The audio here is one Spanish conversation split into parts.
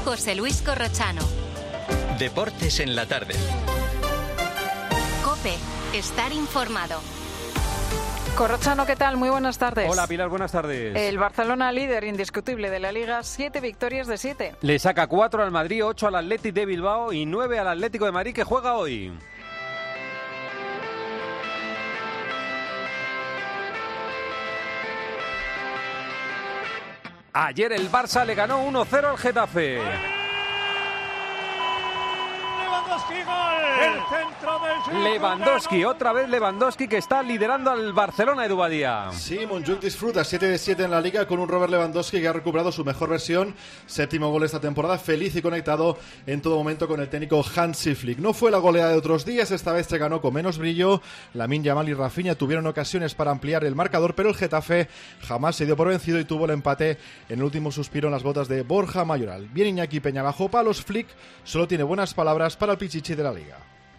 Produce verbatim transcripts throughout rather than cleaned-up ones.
José Luis Corrochano. Deportes en la tarde. COPE. Estar informado. Corrochano, ¿qué tal? Muy buenas tardes. Hola, Pilar, buenas tardes. El Barcelona, líder indiscutible de la Liga, siete victorias de siete. Le saca cuatro al Madrid, ocho al Athletic de Bilbao y nueve al Atlético de Madrid, que juega hoy. Ayer el Barça le ganó uno cero al Getafe. Lewandowski, gol. El centro del Lewandowski, otra vez Lewandowski, que está liderando al Barcelona, Edu Badía. Sí, Montjuic disfruta siete de siete en la Liga con un Robert Lewandowski que ha recuperado su mejor versión. Séptimo gol esta temporada, feliz y conectado en todo momento con el técnico Hansi Flick. No fue la goleada de otros días, esta vez se ganó con menos brillo. Lamine Yamal y Rafinha tuvieron ocasiones para ampliar el marcador, pero el Getafe jamás se dio por vencido y tuvo el empate en el último suspiro en las botas de Borja Mayoral. Bien Iñaki Peña bajo palos, Flick solo tiene buenas palabras para el Pichichi de la Liga.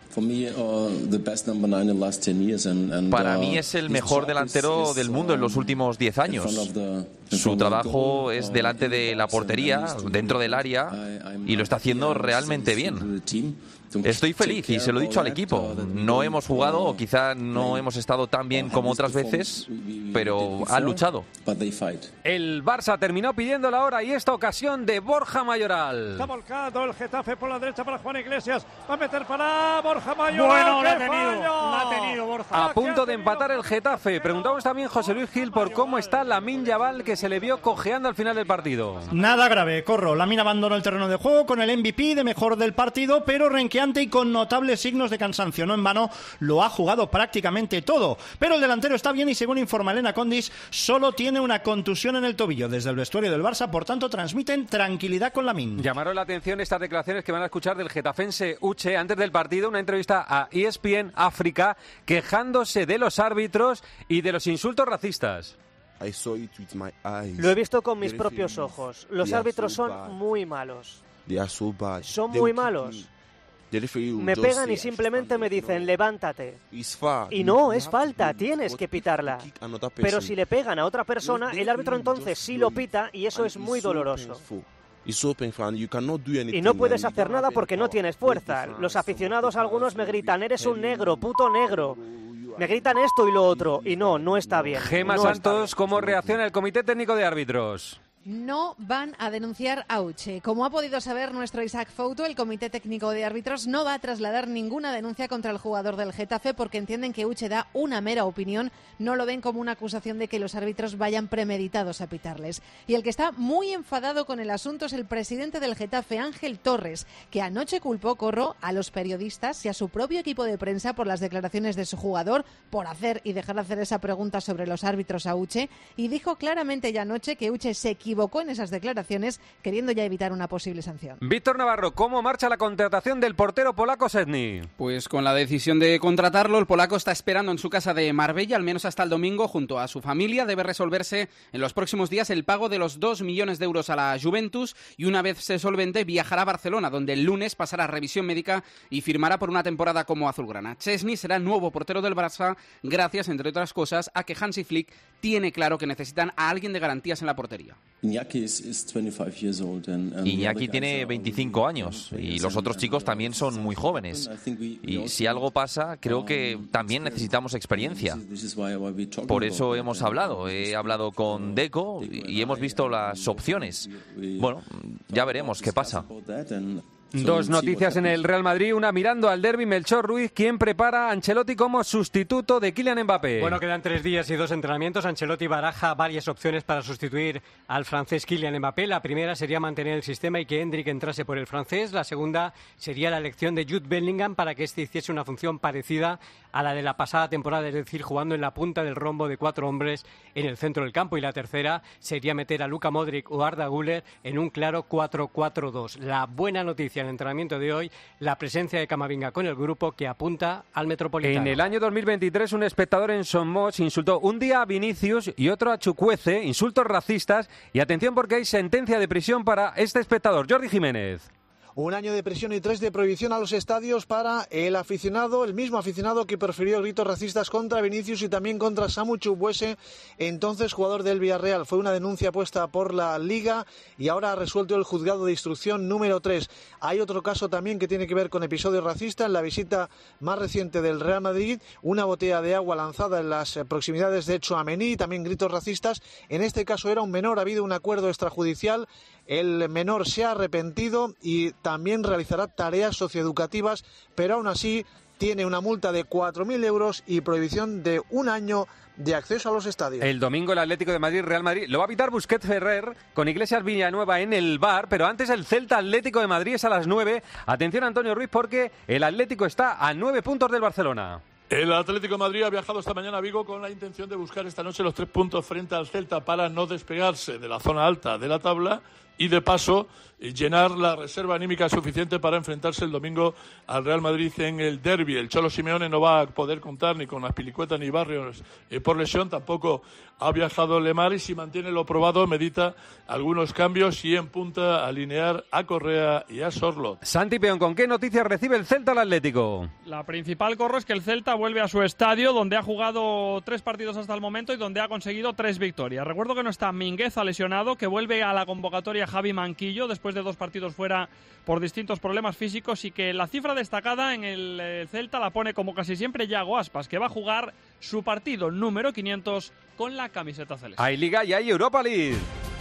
Para mí es el mejor delantero del mundo en los últimos diez años. Su trabajo es delante de la portería, dentro del área, y lo está haciendo realmente bien. Estoy feliz y se lo he dicho al equipo. No hemos jugado, o quizá no hemos estado tan bien como otras veces, pero han luchado. El Barça terminó pidiendo la hora y esta ocasión de Borja Mayoral. Está volcado el Getafe por la derecha para Juan Iglesias. Va a meter para Borja Mayoral. Bueno, la ha tenido, la ha tenido Borja. A punto de empatar el Getafe. Preguntamos también, José Luis Gil, por cómo está Lamine Yamal, que se le vio cojeando al final del partido. Nada grave, Corro. Lamine abandonó el terreno de juego con el M V P de mejor del partido, pero renqueante y con notables signos de cansancio. No en vano lo ha jugado prácticamente todo. Pero el delantero está bien y, según informa Elena Condis, solo tiene una contusión en el tobillo. Desde el vestuario del Barça, por tanto, transmiten tranquilidad con Lamine. Llamaron la atención estas declaraciones que van a escuchar del getafense Uche antes del partido, una entrevista a E S P N África, quejándose de los árbitros y de los insultos racistas. Lo he visto con mis propios ojos. Los árbitros son muy malos. Son muy malos. Me pegan y simplemente me dicen levántate. Y no, es falta, tienes que pitarla. Pero si le pegan a otra persona, el árbitro entonces sí lo pita y eso es muy doloroso. Y no puedes hacer nada porque no tienes fuerza. Los aficionados, algunos me gritan, eres un negro, puto negro. Me gritan esto y lo otro, y no, no está bien. Gema no Santos, ¿cómo reacciona el Comité Técnico de Árbitros? No van a denunciar a Uche. Como ha podido saber nuestro Isaac Fouto, el Comité Técnico de Árbitros no va a trasladar ninguna denuncia contra el jugador del Getafe porque entienden que Uche da una mera opinión, no lo ven como una acusación de que los árbitros vayan premeditados a pitarles. Y el que está muy enfadado con el asunto es el presidente del Getafe, Ángel Torres, que anoche culpó, Corro, a los periodistas y a su propio equipo de prensa por las declaraciones de su jugador, por hacer y dejar de hacer esa pregunta sobre los árbitros a Uche, y dijo claramente ya anoche que Uche se equivocó equivocó en esas declaraciones, queriendo ya evitar una posible sanción. Víctor Navarro, ¿cómo marcha la contratación del portero polaco Szczęsny? Pues con la decisión de contratarlo, el polaco está esperando en su casa de Marbella, al menos hasta el domingo, junto a su familia. Debe resolverse en los próximos días el pago de los dos millones de euros a la Juventus y una vez se solvente viajará a Barcelona, donde el lunes pasará revisión médica y firmará por una temporada como azulgrana. Szczęsny será el nuevo portero del Barça, gracias, entre otras cosas, a que Hansi Flick tiene claro que necesitan a alguien de garantías en la portería. Iñaki tiene veinticinco años y los otros chicos también son muy jóvenes. Y si algo pasa, creo que también necesitamos experiencia. Por eso hemos hablado. He hablado con Deco y hemos visto las opciones. Bueno, ya veremos qué pasa. Dos noticias en el Real Madrid, una mirando al derbi. Melchor Ruiz, quien prepara a Ancelotti como sustituto de Kylian Mbappé. Bueno, quedan tres días y dos entrenamientos. Ancelotti baraja varias opciones para sustituir al francés Kylian Mbappé. La primera sería mantener el sistema y que Endrick entrase por el francés. La segunda sería la elección de Jude Bellingham para que éste hiciese una función parecida a la de la pasada temporada, es decir, jugando en la punta del rombo de cuatro hombres en el centro del campo. Y la tercera sería meter a Luka Modric o Arda Güler en un claro cuatro cuatro dos. La buena noticia en el entrenamiento de hoy, la presencia de Camavinga con el grupo que apunta al Metropolitano. En el año dos mil veintitrés, un espectador en Somos insultó un día a Vinicius y otro a Chukwueze, insultos racistas, y atención porque hay sentencia de prisión para este espectador, Jordi Jiménez. un año de prisión y tres de prohibición a los estadios para el aficionado, el mismo aficionado que prefirió gritos racistas contra Vinicius y también contra Samu Chukwueze, entonces jugador del Villarreal. Fue una denuncia puesta por la Liga y ahora ha resuelto el juzgado de instrucción número tres. Hay otro caso también que tiene que ver con episodios racistas. En la visita más reciente del Real Madrid, una botella de agua lanzada en las proximidades de Tchouaméni, también gritos racistas. En este caso era un menor, ha habido un acuerdo extrajudicial. El menor se ha arrepentido y también realizará tareas socioeducativas, pero aún así tiene una multa de cuatro mil euros y prohibición de un año de acceso a los estadios. El domingo el Atlético de Madrid, Real Madrid, lo va a pitar Busquets Ferrer con Iglesias Villanueva en el V A R, pero antes el Celta Atlético de Madrid es a las nueve. Atención Antonio Ruiz, porque el Atlético está a nueve puntos del Barcelona. El Atlético de Madrid ha viajado esta mañana a Vigo con la intención de buscar esta noche los tres puntos frente al Celta para no despegarse de la zona alta de la tabla y de paso llenar la reserva anímica suficiente para enfrentarse el domingo al Real Madrid en el derbi. El Cholo Simeone no va a poder contar ni con Azpilicueta ni Barrios eh, por lesión, tampoco ha viajado Lemar y si mantiene lo probado medita algunos cambios y en punta alinear a Correa y a Sorloth. Santi Peón, ¿con qué noticias recibe el Celta al Atlético? La principal, Corro, es que el Celta vuelve a su estadio donde ha jugado tres partidos hasta el momento y donde ha conseguido tres victorias. Recuerdo que no está Mingueza lesionado, que vuelve a la convocatoria Javi Manquillo después de dos partidos fuera por distintos problemas físicos y que la cifra destacada en el eh, Celta la pone como casi siempre Yago Aspas, que va a jugar su partido número quinientos con la camiseta celeste. Hay Liga y hay Europa League.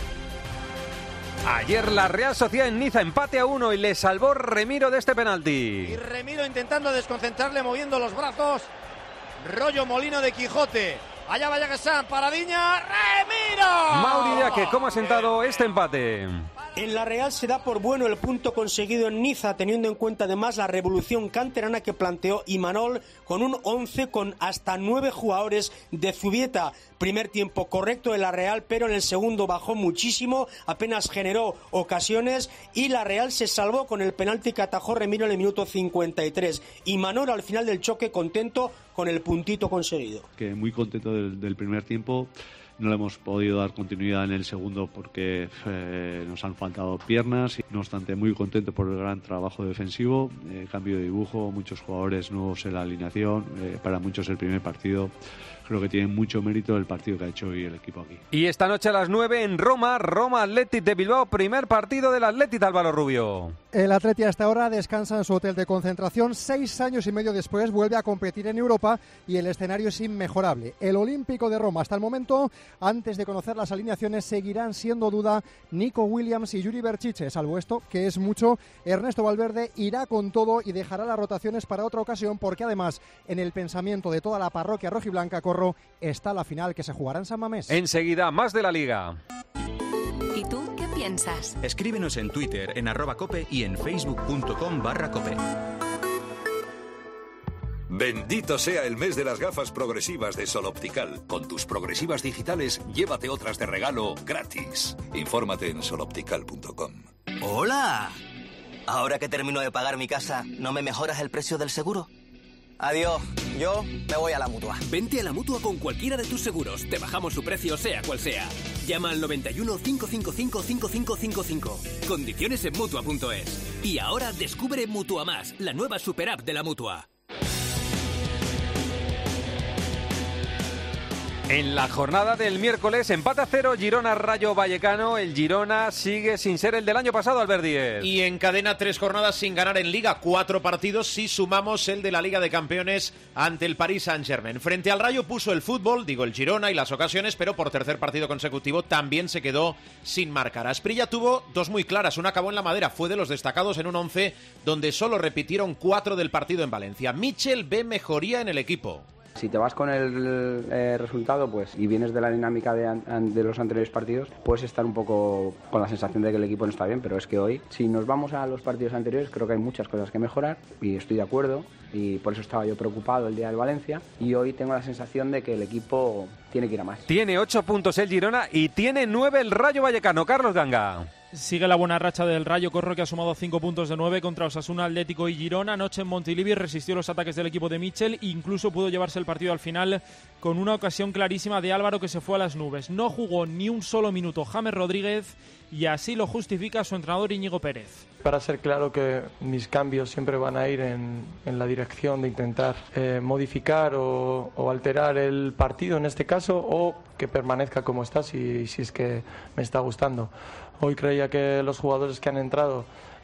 Ayer la Real Sociedad en Niza empate a uno y le salvó Remiro de este penalti. Y Remiro intentando desconcentrarle moviendo los brazos. Rollo Molino de Quijote. Allá vaya que San, paradiña, Remiro. Mauri Yaque, ¿cómo ha sentado este empate? En la Real se da por bueno el punto conseguido en Niza, teniendo en cuenta además la revolución canterana que planteó Imanol con un once con hasta nueve jugadores de Zubieta. Primer tiempo correcto de la Real, pero en el segundo bajó muchísimo, apenas generó ocasiones y la Real se salvó con el penalti que atajó Remiro en el minuto cincuenta y tres. Imanol al final del choque contento con el puntito conseguido. Que muy contento del, del primer tiempo. No le hemos podido dar continuidad en el segundo porque eh, nos han faltado piernas. No obstante, muy contento por el gran trabajo defensivo, eh, cambio de dibujo, muchos jugadores nuevos en la alineación, eh, para muchos el primer partido. Creo que tiene mucho mérito el partido que ha hecho hoy el equipo aquí. Y esta noche a las nueve en Roma, Roma Athletic de Bilbao, primer partido del Athletic, Álvaro Rubio. El Athletic hasta ahora descansa en su hotel de concentración. Seis años y medio después vuelve a competir en Europa y el escenario es inmejorable. El Olímpico de Roma hasta el momento, antes de conocer las alineaciones, seguirán siendo duda Nico Williams y Yuri Berchiche. Salvo esto, que es mucho, Ernesto Valverde irá con todo y dejará las rotaciones para otra ocasión porque además en el pensamiento de toda la parroquia rojiblanca, Corro, está la final que se jugará en San Mamés. Enseguida, más de la Liga. ¿Y tú qué piensas? Escríbenos en Twitter, en arroba cope y en facebook.com barra cope. Bendito sea el mes de las gafas progresivas de Sol Optical. Con tus progresivas digitales, llévate otras de regalo gratis. Infórmate en sol optical punto com. ¡Hola! Ahora que termino de pagar mi casa, ¿no me mejoras el precio del seguro? Adiós, yo me voy a la Mutua. Vente a la Mutua con cualquiera de tus seguros. Te bajamos su precio sea cual sea. Llama al noventa y uno, cinco cinco cinco, cinco cinco cinco cinco. Condiciones en Mutua punto es. Y ahora descubre Mutua Más, la nueva super app de la Mutua. En la jornada del miércoles, empate a cero, Girona-Rayo Vallecano. El Girona sigue sin ser el del año pasado, Albert Díez. Y encadena tres jornadas sin ganar en Liga, cuatro partidos si sumamos el de la Liga de Campeones ante el Paris Saint-Germain. Frente al Rayo puso el fútbol, digo el Girona y las ocasiones, pero por tercer partido consecutivo también se quedó sin marcar. Asprilla tuvo dos muy claras, una acabó en la madera, fue de los destacados en un once donde solo repitieron cuatro del partido en Valencia. Michel ve mejoría en el equipo. Si te vas con el eh, resultado pues y vienes de la dinámica de, an, de los anteriores partidos, puedes estar un poco con la sensación de que el equipo no está bien, pero es que hoy, si nos vamos a los partidos anteriores, creo que hay muchas cosas que mejorar y estoy de acuerdo y por eso estaba yo preocupado el día del Valencia y hoy tengo la sensación de que el equipo tiene que ir a más. Tiene ocho puntos el Girona y tiene nueve el Rayo Vallecano. Carlos Ganga. Sigue la buena racha del Rayo, Corro, que ha sumado cinco puntos de nueve contra Osasuna, Atlético y Girona. Anoche en Montilivi resistió los ataques del equipo de Michel e incluso pudo llevarse el partido al final con una ocasión clarísima de Álvaro que se fue a las nubes. No jugó ni un solo minuto James Rodríguez y así lo justifica su entrenador Íñigo Pérez. Para ser claro que mis cambios siempre van a ir en, en la dirección de intentar eh, modificar o, o alterar el partido en este caso, o que permanezca como está si, si es que me está gustando. Hoy creía que los jugadores que han entrado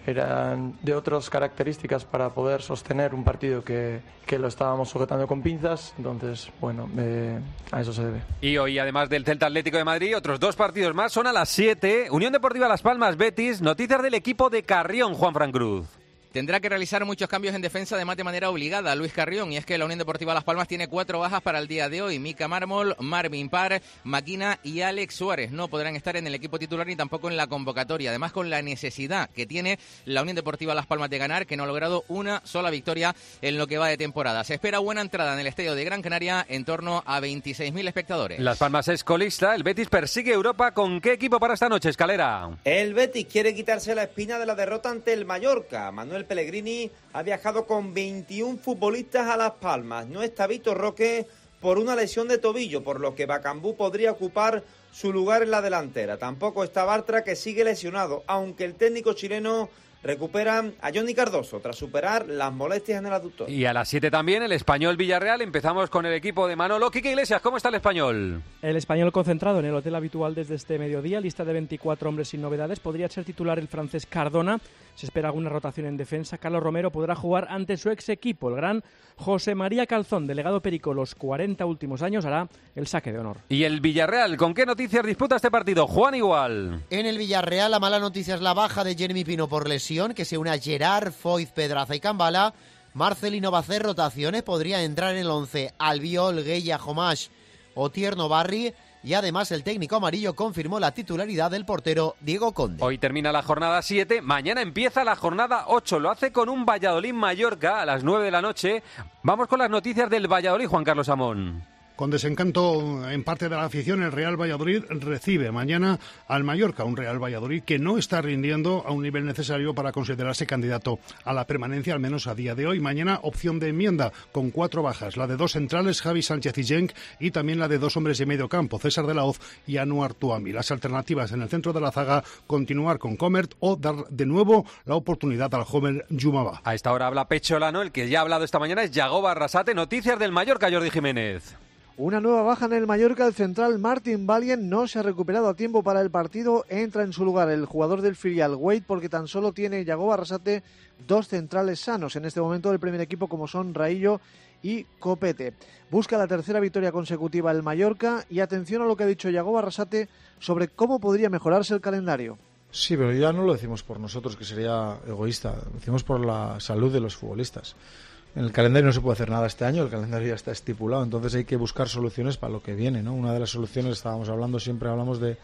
eran de otras características para poder sostener un partido que, que lo estábamos sujetando con pinzas, entonces, bueno, eh, a eso se debe. Y hoy, además del Celta Atlético de Madrid, otros dos partidos más son a las siete. Unión Deportiva Las Palmas, Betis, noticias del equipo de Carrión, Juan Fran Cruz. Tendrá que realizar muchos cambios en defensa, además de manera obligada, Luis Carrión. Y es que la Unión Deportiva Las Palmas tiene cuatro bajas para el día de hoy. Mica Mármol, Marvin Parr, Maquina y Alex Suárez. No podrán estar en el equipo titular ni tampoco en la convocatoria. Además, con la necesidad que tiene la Unión Deportiva Las Palmas de ganar, que no ha logrado una sola victoria en lo que va de temporada. Se espera buena entrada en el estadio de Gran Canaria, en torno a veintiséis mil espectadores. Las Palmas es colista. El Betis persigue Europa. ¿Con qué equipo para esta noche, Escalera? El Betis quiere quitarse la espina de la derrota ante el Mallorca. Manuel Pellegrini ha viajado con veintiún futbolistas a Las Palmas. No está Vitor Roque por una lesión de tobillo, por lo que Bacambú podría ocupar su lugar en la delantera. Tampoco está Bartra, que sigue lesionado, aunque el técnico chileno recupera a Johnny Cardoso tras superar las molestias en el aductor. Y a las siete también el Español Villarreal. Empezamos con el equipo de Manolo. Quique Iglesias, ¿cómo está el Español? El Español concentrado en el hotel habitual desde este mediodía, lista de veinticuatro hombres sin novedades. Podría ser titular el francés Cardona. Se espera alguna rotación en defensa. Carlos Romero podrá jugar ante su ex equipo. El gran José María Calzón, delegado Perico, los cuarenta últimos años, hará el saque de honor. ¿Y el Villarreal? ¿Con qué noticias disputa este partido? Juan Igual. En el Villarreal, la mala noticia es la baja de Jeremy Pino por lesión, que se une a Gerard, Foyt, Pedraza y Cambala. Marcelino va a hacer rotaciones, podría entrar en el once Albiol, Gueya, Jomash o Tierno Barri. Y además el técnico amarillo confirmó la titularidad del portero Diego Conde. Hoy termina la jornada siete, mañana empieza la jornada ocho. Lo hace con un Valladolid-Mallorca a las nueve de la noche. Vamos con las noticias del Valladolid, Juan Carlos Amón. Con desencanto en parte de la afición, el Real Valladolid recibe mañana al Mallorca, un Real Valladolid que no está rindiendo a un nivel necesario para considerarse candidato a la permanencia, al menos a día de hoy. Mañana opción de enmienda con cuatro bajas, la de dos centrales, Javi Sánchez y Genk, y también la de dos hombres de medio campo, César de la Hoz y Anuar Tuami. Las alternativas en el centro de la zaga, continuar con Comert o dar de nuevo la oportunidad al joven Yumaba. A esta hora habla Pecholano, el que ya ha hablado esta mañana es Yagoba Arrasate. Noticias del Mallorca, Jordi Jiménez. Una nueva baja en el Mallorca, el central Martin Valien no se ha recuperado a tiempo para el partido. Entra en su lugar el jugador del filial Wade, porque tan solo tiene Yagoba Arrasate dos centrales sanos en este momento del primer equipo, como son Raillo y Copete. Busca la tercera victoria consecutiva el Mallorca y atención a lo que ha dicho Yagoba Arrasate sobre cómo podría mejorarse el calendario. Sí, pero ya no lo decimos por nosotros, que sería egoísta, lo decimos por la salud de los futbolistas. En el calendario no se puede hacer nada este año, el calendario ya está estipulado, entonces hay que buscar soluciones para lo que viene, ¿no? Una de las soluciones, estábamos hablando, siempre hablamos de,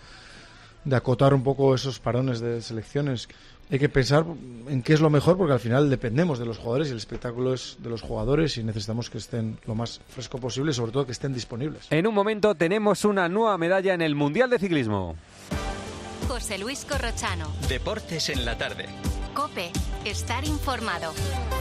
de acotar un poco esos parones de selecciones. Hay que pensar en qué es lo mejor, porque al final dependemos de los jugadores y el espectáculo es de los jugadores y necesitamos que estén lo más fresco posible y sobre todo que estén disponibles. En un momento tenemos una nueva medalla en el Mundial de Ciclismo. José Luis Corrochano. Deportes en la tarde. COPE. Estar informado.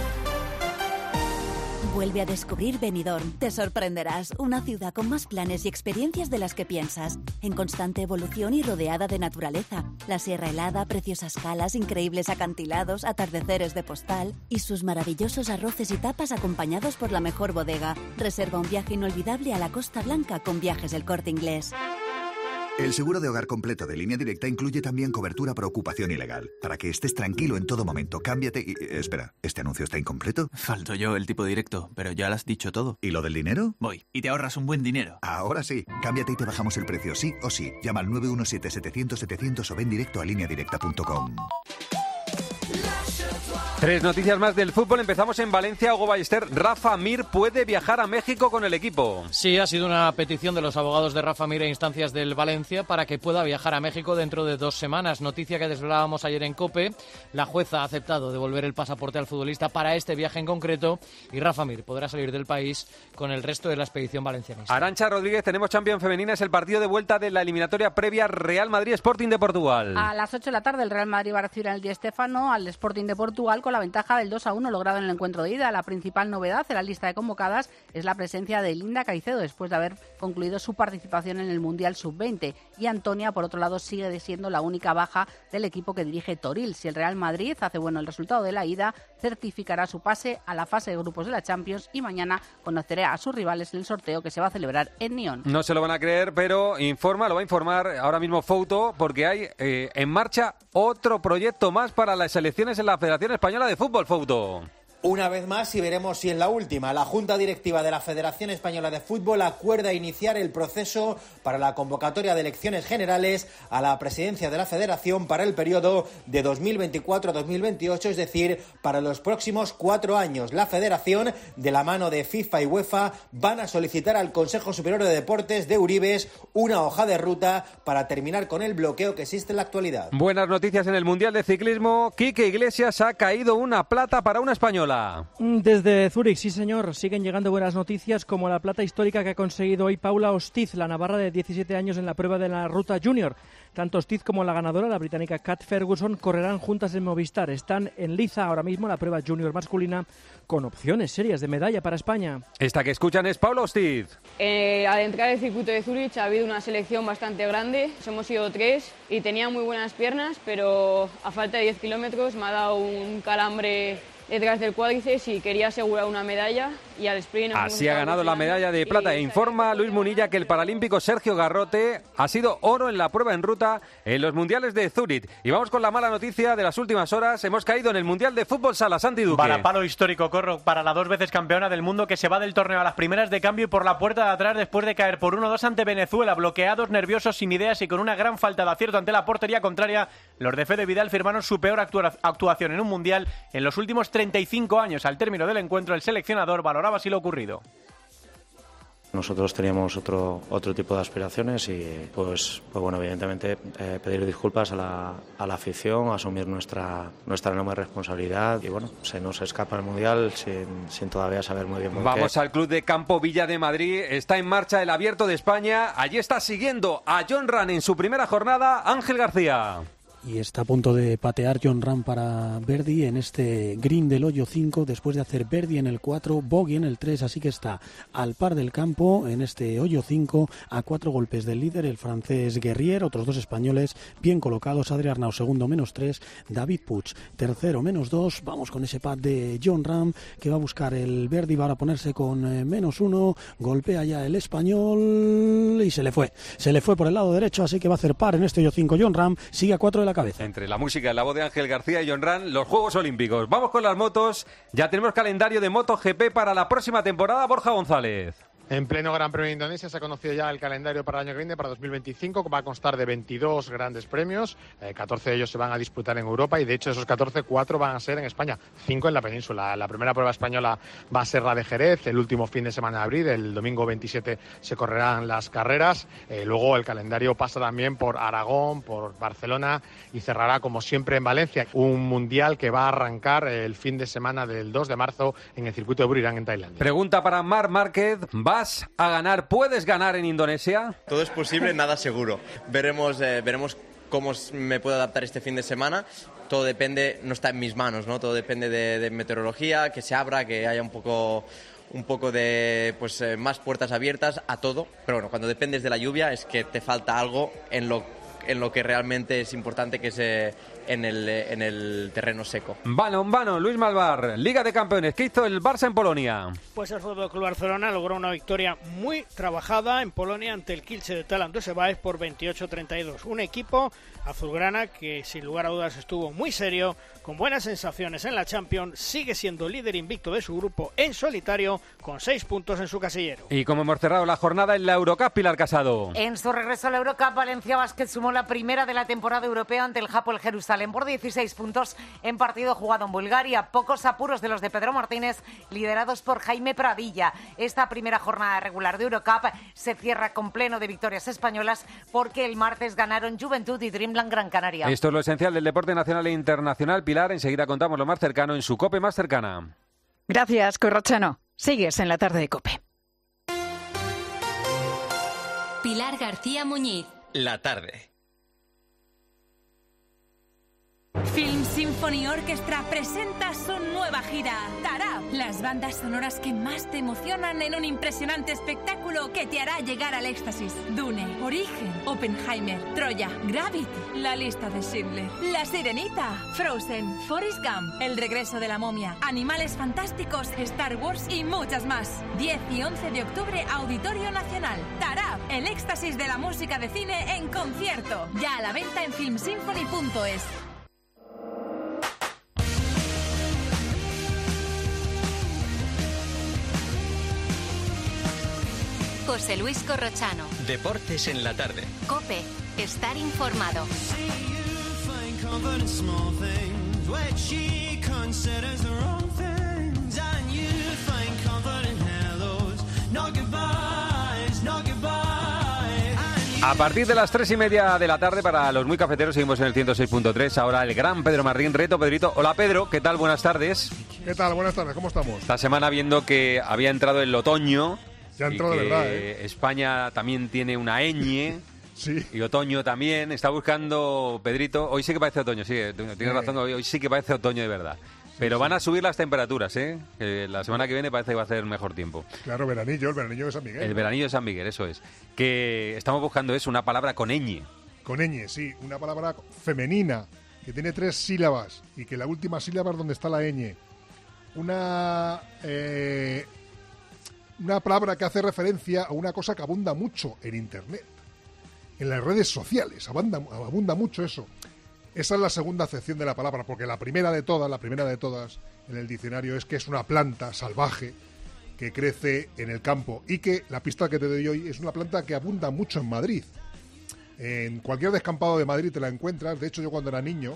Vuelve a descubrir Benidorm. Te sorprenderás. Una ciudad con más planes y experiencias de las que piensas. En constante evolución y rodeada de naturaleza. La sierra helada, preciosas calas, increíbles acantilados, atardeceres de postal y sus maravillosos arroces y tapas acompañados por la mejor bodega. Reserva un viaje inolvidable a la Costa Blanca con Viajes El Corte Inglés. El seguro de hogar completo de Línea Directa incluye también cobertura por ocupación ilegal. Para que estés tranquilo en todo momento, cámbiate y... Espera, ¿este anuncio está incompleto? Falto yo el tipo directo, pero ya lo has dicho todo. ¿Y lo del dinero? Voy, y te ahorras un buen dinero. Ahora sí, cámbiate y te bajamos el precio, sí o sí. Llama al nueve uno siete, setecientos, setecientos o ven directo a línea directa punto com. Tres noticias más del fútbol. Empezamos en Valencia. Hugo Ballester. Rafa Mir puede viajar a México con el equipo. Sí, ha sido una petición de los abogados de Rafa Mir e instancias del Valencia para que pueda viajar a México dentro de dos semanas. Noticia que desvelábamos ayer en COPE. La jueza ha aceptado devolver el pasaporte al futbolista para este viaje en concreto y Rafa Mir podrá salir del país con el resto de la expedición valencianista. Arantxa Rodríguez, tenemos Champions Femenina. Es el partido de vuelta de la eliminatoria previa Real Madrid Sporting de Portugal. A las ocho de la tarde el Real Madrid va a recibir al Di Stéfano, al Sporting de Portugal, con con la ventaja del dos a uno logrado en el encuentro de ida. La principal novedad en la lista de convocadas es la presencia de Linda Caicedo después de haber concluido su participación en el Mundial sub veinte. Y Antonia, por otro lado, sigue siendo la única baja del equipo que dirige Toril. Si el Real Madrid hace bueno el resultado de la ida, certificará su pase a la fase de grupos de la Champions y mañana conocerá a sus rivales en el sorteo que se va a celebrar en Nyon. No se lo van a creer, pero informa, lo va a informar ahora mismo Fouto, porque hay eh, en marcha otro proyecto más para las elecciones en la Federación Española de Fútbol, Fouto. Una vez más, y veremos si en la última, la Junta Directiva de la Federación Española de Fútbol acuerda iniciar el proceso para la convocatoria de elecciones generales a la presidencia de la Federación para el periodo de dos mil veinticuatro a dos mil veintiocho, es decir, para los próximos cuatro años. La Federación, de la mano de FIFA y UEFA, van a solicitar al Consejo Superior de Deportes de Uribes una hoja de ruta para terminar con el bloqueo que existe en la actualidad. Buenas noticias en el Mundial de Ciclismo. Quique Iglesias ha caído una plata para una española. Desde Zúrich, sí señor, siguen llegando buenas noticias como la plata histórica que ha conseguido hoy Paula Ostiz, la navarra de diecisiete años en la prueba de la ruta junior. Tanto Ostiz como la ganadora, la británica Kat Ferguson, correrán juntas en Movistar. Están en liza ahora mismo la prueba junior masculina con opciones serias de medalla para España. Esta que escuchan es Paula Ostiz. Eh, al entrar al circuito de Zúrich ha habido una selección bastante grande, hemos sido tres y tenía muy buenas piernas, pero a falta de diez kilómetros me ha dado un calambre detrás del cuádriceps y quería asegurar una medalla y al sprint... Así ha ganado la medalla de plata. E informa Luis Munilla que el paralímpico Sergio Garrote ha sido oro en la prueba en ruta en los mundiales de Zúrich. Y vamos con la mala noticia de las últimas horas. Hemos caído en el mundial de fútbol sala. Santi Duque. Varapalo histórico, Corro, para la dos veces campeona del mundo que se va del torneo a las primeras de cambio y por la puerta de atrás después de caer por uno dos ante Venezuela. Bloqueados, nerviosos, sin ideas y con una gran falta de acierto ante la portería contraria, los de Fede Vidal firmaron su peor actua- actuación en un mundial en los últimos treinta y cinco años. Al término del encuentro, el seleccionador valoraba así lo ocurrido. Nosotros teníamos otro otro tipo de aspiraciones y pues, pues bueno, evidentemente eh, pedir disculpas a la, a la afición, asumir nuestra nuestra enorme responsabilidad y bueno, se nos escapa el Mundial sin, sin todavía saber muy bien por qué. Vamos al Club de Campo Villa de Madrid. Está en marcha el Abierto de España. Allí está siguiendo a Jon Rahm en su primera jornada, Ángel García. Y está a punto de patear Jon Rahm para birdie en este green del hoyo cinco, después de hacer birdie en el cuatro, bogey en el tres, así que está al par del campo en este hoyo cinco, a cuatro golpes del líder, el francés Guerrier, otros dos españoles bien colocados, Adri Arnau segundo menos tres, David Puig tercero menos dos. Vamos con ese pad de Jon Rahm que va a buscar el birdie para ponerse con eh, menos uno, golpea ya el español y se le fue, se le fue por el lado derecho, así que va a hacer par en este hoyo cinco. Jon Rahm sigue a cuatro de la cabeza. Entre la música y la voz de Ángel García y Jon Rahm, los Juegos Olímpicos. Vamos con las motos. Ya tenemos calendario de MotoGP para la próxima temporada. Borja González. En pleno Gran Premio de Indonesia se ha conocido ya el calendario para el año que viene, para dos mil veinticinco, que va a constar de veintidós grandes premios, eh, catorce de ellos se van a disputar en Europa y de hecho esos catorce, cuatro van a ser en España, cinco en la península. La primera prueba española va a ser la de Jerez, el último fin de semana de abril, el domingo veintisiete se correrán las carreras, eh, luego el calendario pasa también por Aragón, por Barcelona y cerrará como siempre en Valencia, un mundial que va a arrancar el fin de semana del dos de marzo en el circuito de Buriram en Tailandia. Pregunta para Marc Márquez, ¿vas a ganar? ¿Puedes ganar en Indonesia? Todo es posible, nada seguro. Veremos, eh, veremos cómo me puedo adaptar este fin de semana. Todo depende, no está en mis manos, ¿no? Todo depende de, de meteorología, que se abra, que haya un poco, un poco de pues eh, más puertas abiertas a todo. Pero bueno, cuando dependes de la lluvia es que te falta algo en lo, en lo que realmente es importante, que es eh, en, el, en el terreno seco. Balonmano, Luis Malvar, Liga de Campeones. ¿Qué hizo el Barça en Polonia? Pues el Fútbol Club Barcelona logró una victoria muy trabajada en Polonia ante el Kielce de Talant Dusebaev por veintiocho a treinta y dos. Un equipo azulgrana que sin lugar a dudas estuvo muy serio, con buenas sensaciones en la Champions, sigue siendo líder invicto de su grupo en solitario con seis puntos en su casillero. Y como hemos cerrado la jornada en la Eurocup, Pilar Casado. En su regreso a la Eurocup, Valencia Basket sumó la primera de la temporada europea ante el Hapoel Jerusalén por dieciséis puntos en partido jugado en Bulgaria. Pocos apuros de los de Pedro Martínez, liderados por Jaime Pradilla. Esta primera jornada regular de Eurocup se cierra con pleno de victorias españolas porque el martes ganaron Juventud y Dreamland Gran Canaria. Esto es lo esencial del deporte nacional e internacional. Pilar, enseguida contamos lo más cercano en su COPE más cercana. Gracias, Corrochano. Sigues en la tarde de COPE. Pilar García Muñiz. La tarde. Film Symphony Orchestra presenta su nueva gira, Tarab. Las bandas sonoras que más te emocionan en un impresionante espectáculo que te hará llegar al éxtasis. Dune, Origen, Oppenheimer, Troya, Gravity, La lista de Schindler, La Sirenita, Frozen, Forrest Gump, El regreso de la momia, Animales fantásticos, Star Wars y muchas más. diez y once de octubre, Auditorio Nacional. Tarab, el éxtasis de la música de cine en concierto. Ya a la venta en film symphony punto es. José Luis Corrochano. Deportes en la tarde. COPE. Estar informado. A partir de las tres y media de la tarde, para los muy cafeteros, seguimos en el ciento seis punto tres. Ahora el gran Pedro Martín, Reto Pedrito. Hola Pedro, ¿qué tal? Buenas tardes. ¿Qué tal? Buenas tardes, ¿cómo estamos? Esta semana, viendo que había entrado el otoño. Ya entró de verdad, ¿eh? España también tiene una ñ. Sí. Y otoño también. Está buscando, Pedrito. Hoy sí que parece otoño, sí, tienes sí. razón. Hoy, hoy sí que parece otoño de verdad. Pero van a subir las temperaturas, ¿eh? Que la semana que viene parece que va a hacer mejor tiempo. Claro, veranillo, el veranillo de San Miguel. El ¿no? veranillo de San Miguel, eso es. Que estamos buscando eso, una palabra con ñ. Con ñ, sí. Una palabra femenina que tiene tres sílabas y que la última sílaba es donde está la ñ. Una... Eh, una palabra que hace referencia a una cosa que abunda mucho en Internet. En las redes sociales, abunda, abunda mucho eso. Esa es la segunda acepción de la palabra, porque la primera de todas, la primera de todas en el diccionario es que es una planta salvaje que crece en el campo y que, la pista que te doy hoy, es una planta que abunda mucho en Madrid. En cualquier descampado de Madrid te la encuentras. De hecho, yo cuando era niño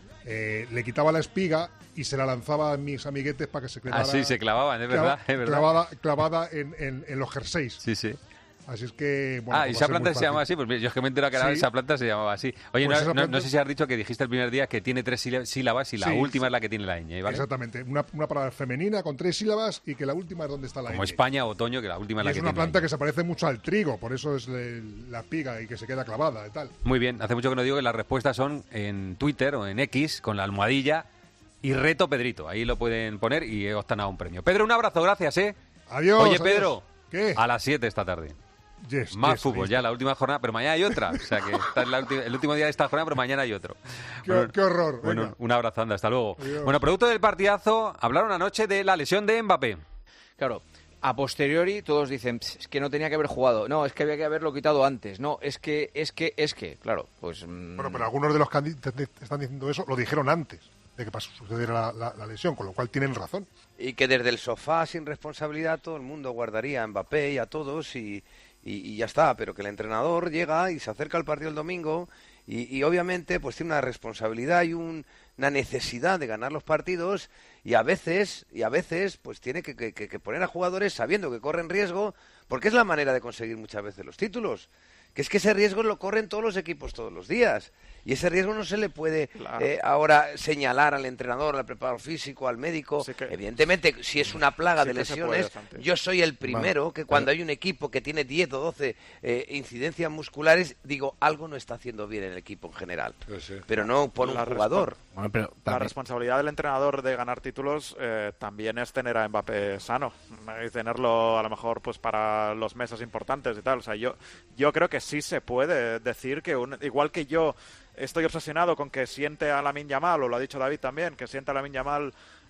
eh, le quitaba la espiga y se la lanzaba a mis amiguetes para que se clavara. Ah, sí, se clavaban, es verdad. Es verdad. Clavada, clavada en, en, en los jerseys. Sí, sí. Así es que... Bueno, ah, ¿y esa planta se llama así? Pues yo es que me he enterado que era, sí. esa planta se llamaba así. Oye, pues no, planta... no, no sé si has dicho que dijiste el primer día que tiene tres sílabas y la sí, última sí. es la que tiene la ñ, ¿vale? Exactamente. Una, una palabra femenina con tres sílabas y que la última es donde está la ñ. Como España, otoño, que la última es la y que tiene la ñ. Es una planta que se parece mucho al trigo, por eso es el, la espiga y que se queda clavada y tal. Muy bien. Hace mucho que no digo que las respuestas son en Twitter o en X, con la almohadilla y Reto Pedrito. Ahí lo pueden poner y optan a un premio. Pedro, un abrazo, gracias, ¿eh? Adiós. Oye, adiós. Pedro. ¿Qué? A las siete esta tarde. Yes, Más yes, fútbol, yes. ya la última jornada, pero mañana hay otra. O sea que esta es la ulti- el último día de esta jornada, pero mañana hay otro. Qué, bueno, qué horror. Bueno, venga. un abrazo, anda, hasta luego. Adiós. Bueno, producto del partidazo, hablaron anoche de la lesión de Mbappé. Claro, a posteriori todos dicen, es que no tenía que haber jugado, no, es que había que haberlo quitado antes, no, es que, es que, es que, claro, pues... Mmm... Bueno, pero algunos de los que están diciendo eso lo dijeron antes de que sucediera la, la, la lesión, con lo cual tienen razón. Y que desde el sofá, sin responsabilidad, todo el mundo guardaría a Mbappé y a todos y... Y, y ya está, pero que el entrenador llega y se acerca al partido el domingo y, y obviamente pues tiene una responsabilidad y un, una necesidad de ganar los partidos y a veces y a veces pues tiene que, que, que poner a jugadores sabiendo que corren riesgo, porque es la manera de conseguir muchas veces los títulos, que es que ese riesgo lo corren todos los equipos todos los días. Y ese riesgo no se le puede claro. eh, ahora señalar al entrenador, al preparador físico, al médico. Sí que, Evidentemente, si es una plaga sí de lesiones, puede, yo soy el primero bueno, que cuando pero... hay un equipo que tiene diez o doce eh, incidencias musculares, digo, algo no está haciendo bien en el equipo en general. Sí, sí. Pero no por un la jugador. Bueno, pero la responsabilidad del entrenador de ganar títulos eh, también es tener a Mbappé sano y tenerlo a lo mejor pues para los meses importantes y tal. O sea, yo, yo creo que sí se puede decir que un, igual que yo estoy obsesionado con que siente a Lamine Yamal, o lo ha dicho David también, que siente a Lamine Yamal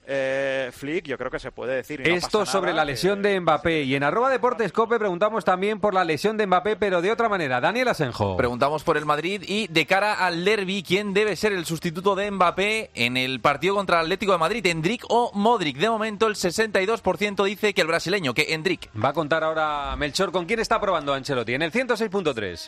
eh, Flick, yo creo que se puede decir. Y no Esto pasa sobre nada, la lesión que... de Mbappé. Y en arroba Deportes Cope preguntamos también por la lesión de Mbappé, pero de otra manera. Daniel Asenjo. Preguntamos por el Madrid y de cara al derbi, ¿quién debe ser el sustituto de Mbappé en el partido contra el Atlético de Madrid? ¿Endrick o Modric? De momento el sesenta y dos por ciento dice que el brasileño, que Endrick. Va a contar ahora Melchor con quién está probando Ancelotti en el ciento seis punto tres.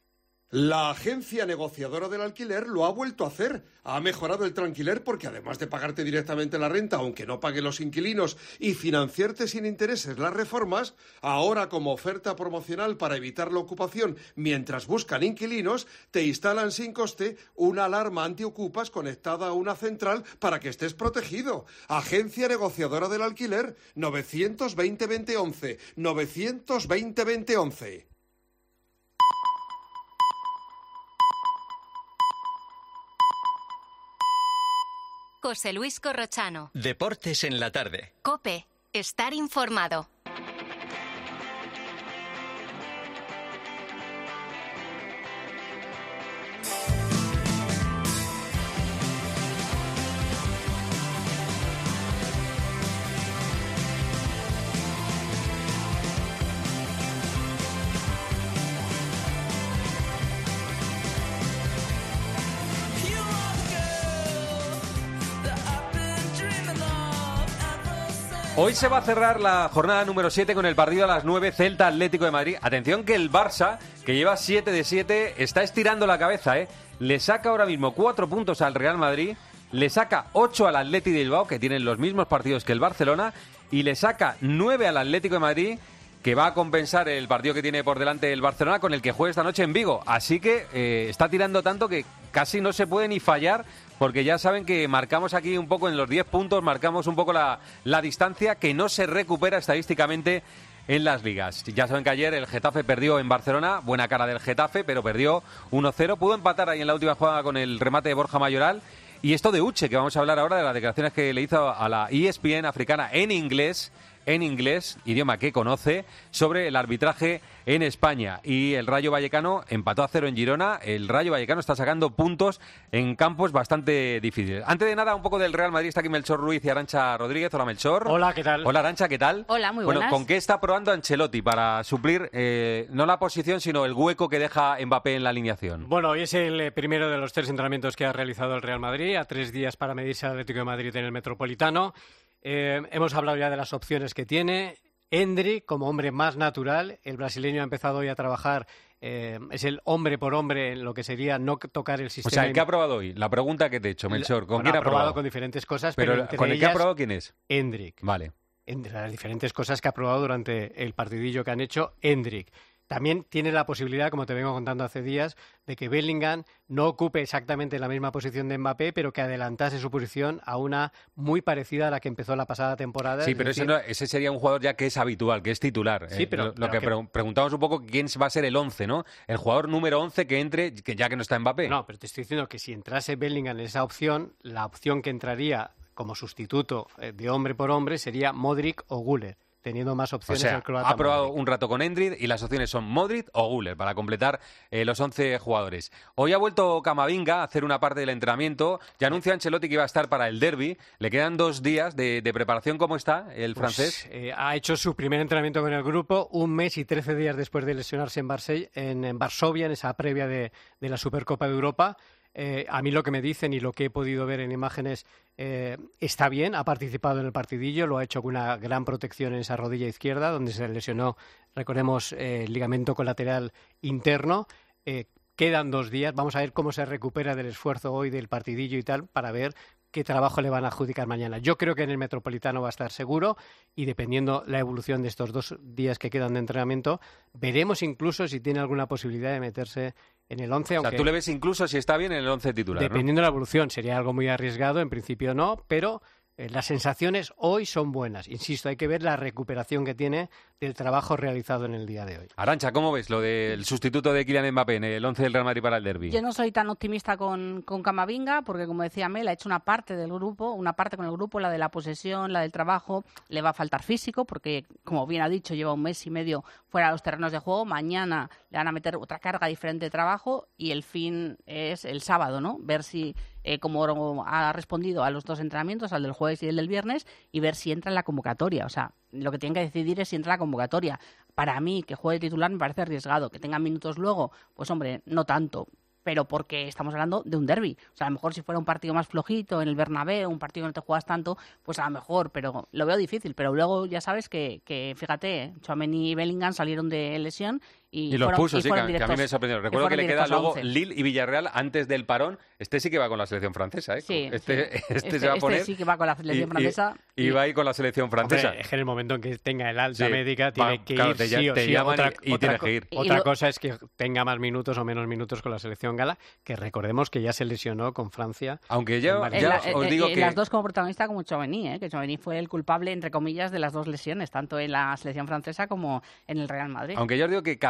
La agencia negociadora del alquiler lo ha vuelto a hacer. Ha mejorado el tranquiler porque además de pagarte directamente la renta, aunque no paguen los inquilinos, y financiarte sin intereses las reformas, ahora como oferta promocional para evitar la ocupación mientras buscan inquilinos, te instalan sin coste una alarma antiocupas conectada a una central para que estés protegido. Agencia negociadora del alquiler, novecientos veinte veinte once, novecientos veinte veinte once. José Luis Corrochano. Deportes en la tarde. COPE. Estar informado. Hoy se va a cerrar la jornada número siete con el partido a las nueve, Celta Atlético de Madrid. Atención que el Barça, que lleva siete de siete, está estirando la cabeza, ¿eh? Le saca ahora mismo cuatro puntos al Real Madrid, le saca ocho al Atleti de Bilbao, que tienen los mismos partidos que el Barcelona, y le saca nueve al Atlético de Madrid, que va a compensar el partido que tiene por delante el Barcelona con el que juega esta noche en Vigo. Así que eh, está tirando tanto que casi no se puede ni fallar, porque ya saben que marcamos aquí un poco en los diez puntos, marcamos un poco la, la distancia que no se recupera estadísticamente en las ligas. Ya saben que ayer el Getafe perdió en Barcelona, buena cara del Getafe, pero perdió uno cero. Pudo empatar ahí en la última jugada con el remate de Borja Mayoral. Y esto de Uche, que vamos a hablar ahora de las declaraciones que le hizo a la E S P N africana en inglés, en inglés, idioma que conoce, sobre el arbitraje en España. Y el Rayo Vallecano empató a cero en Girona. El Rayo Vallecano está sacando puntos en campos bastante difíciles. Antes de nada, un poco del Real Madrid. Está aquí Melchor Ruiz y Arantxa Rodríguez. Hola, Melchor. Hola, ¿qué tal? Hola, Arantxa, ¿qué tal? Hola, muy bueno, buenas. ¿con qué está probando Ancelotti para suplir eh, no la posición, sino el hueco que deja Mbappé en la alineación? Bueno, hoy es el eh, primero de los tres entrenamientos que ha realizado el Real Madrid, a tres días para medirse al Atlético de Madrid en el Metropolitano. Eh, hemos hablado ya de las opciones que tiene. Endrick, como hombre más natural, el brasileño ha empezado hoy a trabajar, eh, es el hombre por hombre en lo que sería no tocar el sistema. O sea, ¿el que ha probado hoy? La pregunta que te he hecho, Melchor, ¿con bueno, quién ha ha probado? probado? Con diferentes cosas, pero, pero entre ¿con el ellas, que ha probado quién es? Endrick. Vale. Entre las diferentes cosas que ha probado durante el partidillo que han hecho, Endrick. También tiene la posibilidad, como te vengo contando hace días, de que Bellingham no ocupe exactamente la misma posición de Mbappé, pero que adelantase su posición a una muy parecida a la que empezó la pasada temporada. Sí, es pero decir, ese, no- ese sería un jugador ya que es habitual, que es titular. Sí, Eh, pero- lo, lo pero que, que- pre- preguntamos un poco quién va a ser el once, ¿no? El jugador número once que entre, que ya que no está Mbappé. No, pero te estoy diciendo que si entrase Bellingham en esa opción, la opción que entraría como sustituto eh, de hombre por hombre sería Modric o Güler, teniendo más O opciones sea, el croata ha probado Modric. un rato con Endrick y las opciones son Modric o Güler para completar eh, los once jugadores. Hoy ha vuelto Camavinga a hacer una parte del entrenamiento. Ya anunció Ancelotti que iba a estar para el derbi. Le quedan dos días de, de preparación. ¿Cómo está el Pues, francés? eh, ha hecho su primer entrenamiento con el grupo un mes y trece días después de lesionarse en, Varsella, en, en Varsovia, en esa previa de, de la Supercopa de Europa. Eh, a mí lo que me dicen y lo que he podido ver en imágenes eh, está bien, ha participado en el partidillo, lo ha hecho con una gran protección en esa rodilla izquierda, donde se lesionó, recordemos, eh, el ligamento colateral interno. Eh, quedan dos días, vamos a ver cómo se recupera del esfuerzo hoy del partidillo y tal, para ver qué trabajo le van a adjudicar mañana. Yo creo que en el Metropolitano va a estar seguro y dependiendo la evolución de estos dos días que quedan de entrenamiento, veremos incluso si tiene alguna posibilidad de meterse en el once. O sea, aunque tú le ves incluso si está bien en el once titular, ¿no? dependiendo de la evolución, sería algo muy arriesgado, en principio no, pero eh, las sensaciones hoy son buenas. Insisto, hay que ver la recuperación que tiene del trabajo realizado en el día de hoy. Arantxa, ¿cómo ves lo del sustituto de Kylian Mbappé en el once del Real Madrid para el derbi? Yo no soy tan optimista con, con Camavinga, porque como decía Mel, ha hecho una parte del grupo, una parte con el grupo, la de la posesión, la del trabajo, le va a faltar físico, porque como bien ha dicho, lleva un mes y medio fuera de los terrenos de juego, mañana le van a meter otra carga diferente de trabajo y el fin es el sábado, ¿no? Ver si, eh, como ha respondido a los dos entrenamientos, al del jueves y el del viernes, y ver si entra en la convocatoria, o sea, lo que tienen que decidir es si entra en la convocatoria. Para mí, que juegue titular me parece arriesgado. Que tenga minutos luego, pues hombre, no tanto. Pero porque estamos hablando de un derbi. O sea, a lo mejor si fuera un partido más flojito en el Bernabéu, un partido que no te juegas tanto, pues a lo mejor, pero lo veo difícil. Pero luego ya sabes que, que fíjate, Tchouaméni y Bellingham salieron de lesión y, Y los fueron, puso, y sí, fueron que, que a mí directos- me sorprendió. Recuerdo fueron que le queda directos a luego once. Lille y Villarreal antes del parón. Este sí que va con la selección francesa, ¿eh? Sí, este, sí. este, Este- se va a este poner. sí que va con la selección y- y- francesa Y, y- va a ir con la selección francesa. Hombre, es que en el momento en que tenga el alta Sí. médica tiene Va, que claro, ir te sí ll- o te sí. llaman Otra, y- y otra tienes co- que ir. otra Y lo- cosa es que tenga más minutos o menos minutos con la selección gala, que recordemos que ya se lesionó con Francia. Aunque yo, en En ya la- os eh, digo eh, que... las dos como protagonista como Tchouaméni, ¿eh? Que Tchouaméni fue el culpable, entre comillas, de las dos lesiones, tanto en la selección francesa como en el Real Madrid. Aunque yo os digo que cada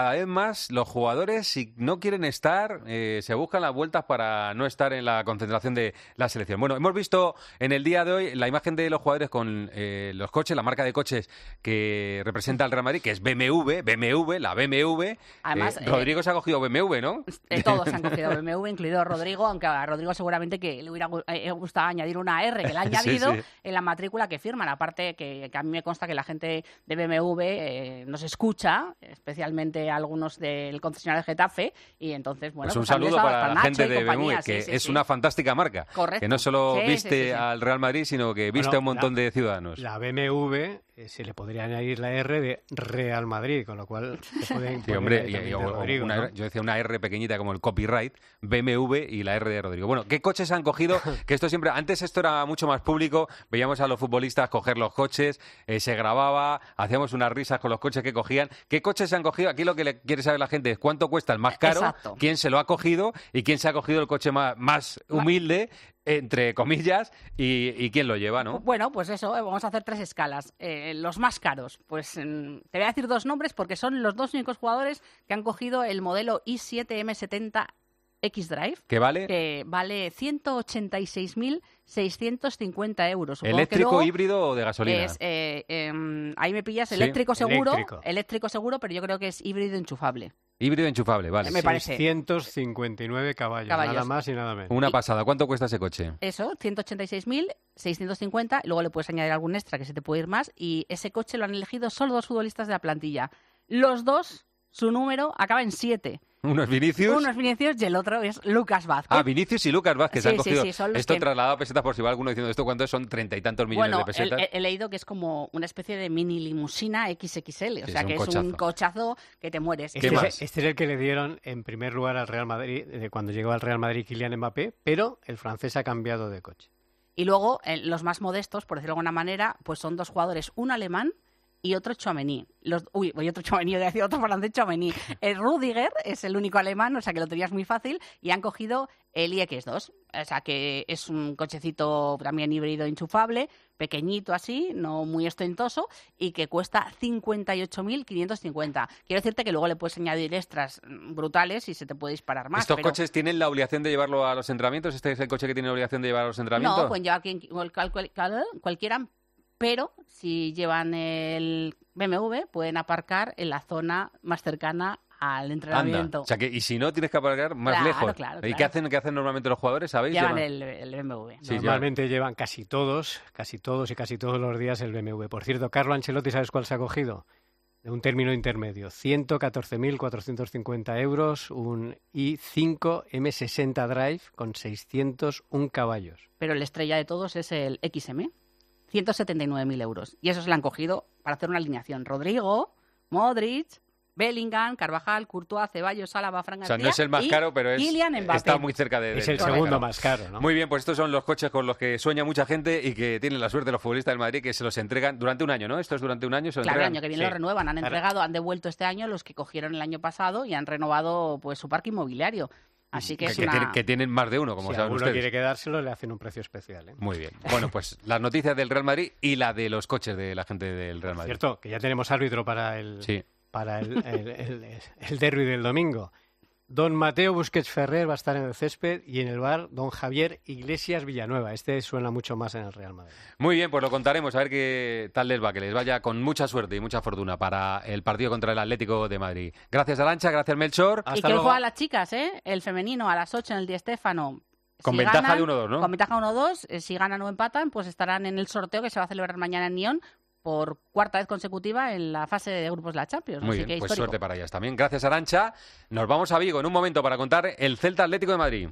cada vez más los jugadores, si no quieren estar, eh, se buscan las vueltas para no estar en la concentración de la selección. Bueno, hemos visto en el día de hoy la imagen de los jugadores con eh, los coches, la marca de coches que representa al Real Madrid, que es B M W, B M W, la B M W. Además, eh, Rodrigo eh, se ha cogido B M W, ¿no? Eh, todos se han cogido B M W, incluido Rodrigo, aunque a Rodrigo seguramente que le hubiera gustado añadir una R, que le ha añadido sí, sí. en la matrícula que firman. Aparte, que, que a mí me consta que la gente de B M W eh, nos escucha, especialmente algunos del concesionario de Getafe, y entonces, bueno... Pues un pues saludo para, para la gente de B M W, sí, que sí, es sí. una fantástica marca. Correcto. Que no solo sí, viste sí, sí, sí. al Real Madrid, sino que viste bueno, a un montón la, de ciudadanos. La B M W eh, se le podría añadir la R de Real Madrid, con lo cual se pueden sí, hombre, y, y, o, Rodrigo, una, ¿no? Yo decía una R pequeñita como el copyright, B M W y la R de Rodrigo. Bueno, ¿qué coches han cogido? Que esto siempre, antes esto era mucho más público, veíamos a los futbolistas coger los coches, eh, se grababa, hacíamos unas risas con los coches que cogían. ¿Qué coches se han cogido? Aquí lo que le quiere saber la gente es cuánto cuesta el más caro, Exacto. quién se lo ha cogido y quién se ha cogido el coche más, más humilde, entre comillas, y, y quién lo lleva, ¿no? Bueno, pues eso, vamos a hacer tres escalas. Eh, los más caros, pues te voy a decir dos nombres porque son los dos únicos jugadores que han cogido el modelo i siete eme setenta X-Drive. ¿Qué vale? Que vale ciento ochenta y seis mil seiscientos cincuenta euros. Supongo ¿Eléctrico, luego, híbrido o de gasolina? Es, eh, eh, ahí me pillas, sí, eléctrico seguro, eléctrico. eléctrico seguro, pero yo creo que es híbrido enchufable. Híbrido enchufable, vale. Me parece. seiscientos cincuenta y nueve caballos, caballos, nada más y nada menos. Una y, pasada. ¿Cuánto cuesta ese coche? Eso, ciento ochenta y seis mil seiscientos cincuenta, luego le puedes añadir algún extra que se te puede ir más, y ese coche lo han elegido solo dos futbolistas de la plantilla. Los dos, su número acaba en siete. Uno es Vinicius. Uno es Vinicius y el otro es Lucas Vázquez. Ah, Vinicius y Lucas Vázquez sí, han cogido. Sí, sí, son los esto que... trasladado a pesetas, por si va alguno diciendo esto, ¿cuánto son? Treinta y tantos millones bueno, de pesetas. He, he leído que es como una especie de mini limusina equis equis ele, o sí, sea es que cochazo. es un cochazo que te mueres. Este es, este es el que le dieron en primer lugar al Real Madrid, de cuando llegó al Real Madrid Kylian Mbappé, pero el francés ha cambiado de coche. Y luego, eh, los más modestos, por decirlo de alguna manera, pues son dos jugadores, un alemán y otro Tchouaméni. Los, uy, y otro Tchouaméni, yo decía otro francés Tchouaméni. El Rudiger es el único alemán, o sea que lo tenías muy fácil, y han cogido el i equis dos, o sea que es un cochecito también híbrido enchufable, pequeñito así, no muy ostentoso, y que cuesta cincuenta y ocho mil quinientos cincuenta. Quiero decirte que luego le puedes añadir extras brutales y se te puede disparar más. ¿Estos pero... coches tienen la obligación de llevarlo a los entrenamientos? ¿Este es el coche que tiene la obligación de llevar a los entrenamientos? No, pues lleva quien, cual, cual, cual, cualquiera. Pero si llevan el B M W, pueden aparcar en la zona más cercana al entrenamiento. Anda. O sea que, y si no, tienes que aparcar más claro, lejos. Claro, ¿Y claro. qué hacen, qué hacen normalmente los jugadores? ¿Sabéis? Llevan, llevan... El, el B M W. Sí, normalmente llevan. llevan casi todos, casi todos y casi todos los días el B M W. Por cierto, Carlo Ancelotti, ¿sabes cuál se ha cogido? De un término intermedio. ciento catorce mil cuatrocientos cincuenta euros, un i cinco eme sesenta Drive con seiscientos un caballos. Pero la estrella de todos es el equis eme. ciento setenta y nueve mil euros. Y eso se le han cogido para hacer una alineación. Rodrigo, Modric, Bellingham, Carvajal, Courtois, Ceballos, Álava, Fran García. O sea, no es el más caro, pero es, está muy cerca de... de es el segundo más caro, ¿no? Muy bien, pues estos son los coches con los que sueña mucha gente y que tienen la suerte los futbolistas del Madrid que se los entregan durante un año, ¿no? Esto es durante un año, se lo Claro, el entregan. año que viene Sí. lo renuevan. Han Claro. entregado, han devuelto este año los que cogieron el año pasado y han renovado pues su parque inmobiliario. Así que, que, es que, una... tienen, que tienen más de uno, como si saben alguno ustedes. quiere quedárselo, le hacen un precio especial, ¿eh? Muy bien. Bueno, pues las noticias del Real Madrid y la de los coches de la gente del Real Madrid. Cierto, que ya tenemos árbitro para el, sí. para el, el, el, el, el derbi del domingo. Don Mateo Busquets Ferrer va a estar en el césped y en el bar don Javier Iglesias Villanueva. Este suena mucho más en el Real Madrid. Muy bien, pues lo contaremos, a ver qué tal les va, que les vaya con mucha suerte y mucha fortuna para el partido contra el Atlético de Madrid. Gracias, Arancha, gracias, Melchor. Y que hoy juegan las chicas, ¿eh? El femenino a las ocho en el Di Stéfano. Con Si ventaja ganan, de uno dos, ¿no? Con ventaja uno dos. Eh, si ganan o empatan, pues estarán en el sorteo que se va a celebrar mañana en Nyon por cuarta vez consecutiva en la fase de grupos de la Champions. Muy Así bien, que pues histórico. suerte para ellas también. Gracias, Arancha. Nos vamos a Vigo en un momento para contar el Celta Atlético de Madrid.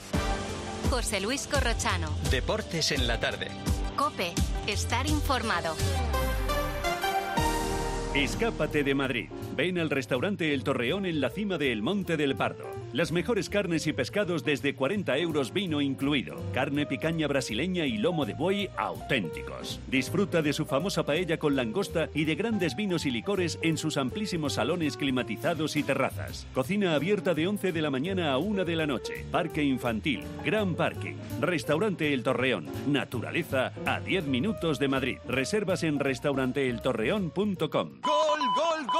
José Luis Corrochano. Deportes en la tarde. COPE. Estar informado. Escápate de Madrid. Ven al restaurante El Torreón en la cima del Monte del Pardo. Las mejores carnes y pescados desde cuarenta euros, vino incluido. Carne picaña brasileña y lomo de buey auténticos. Disfruta de su famosa paella con langosta y de grandes vinos y licores en sus amplísimos salones climatizados y terrazas. Cocina abierta de once de la mañana a una de la noche. Parque infantil, gran parking. Restaurante El Torreón. Naturaleza a diez minutos de Madrid. Reservas en restauranteeltorreón punto com. ¡Gol, gol, gol de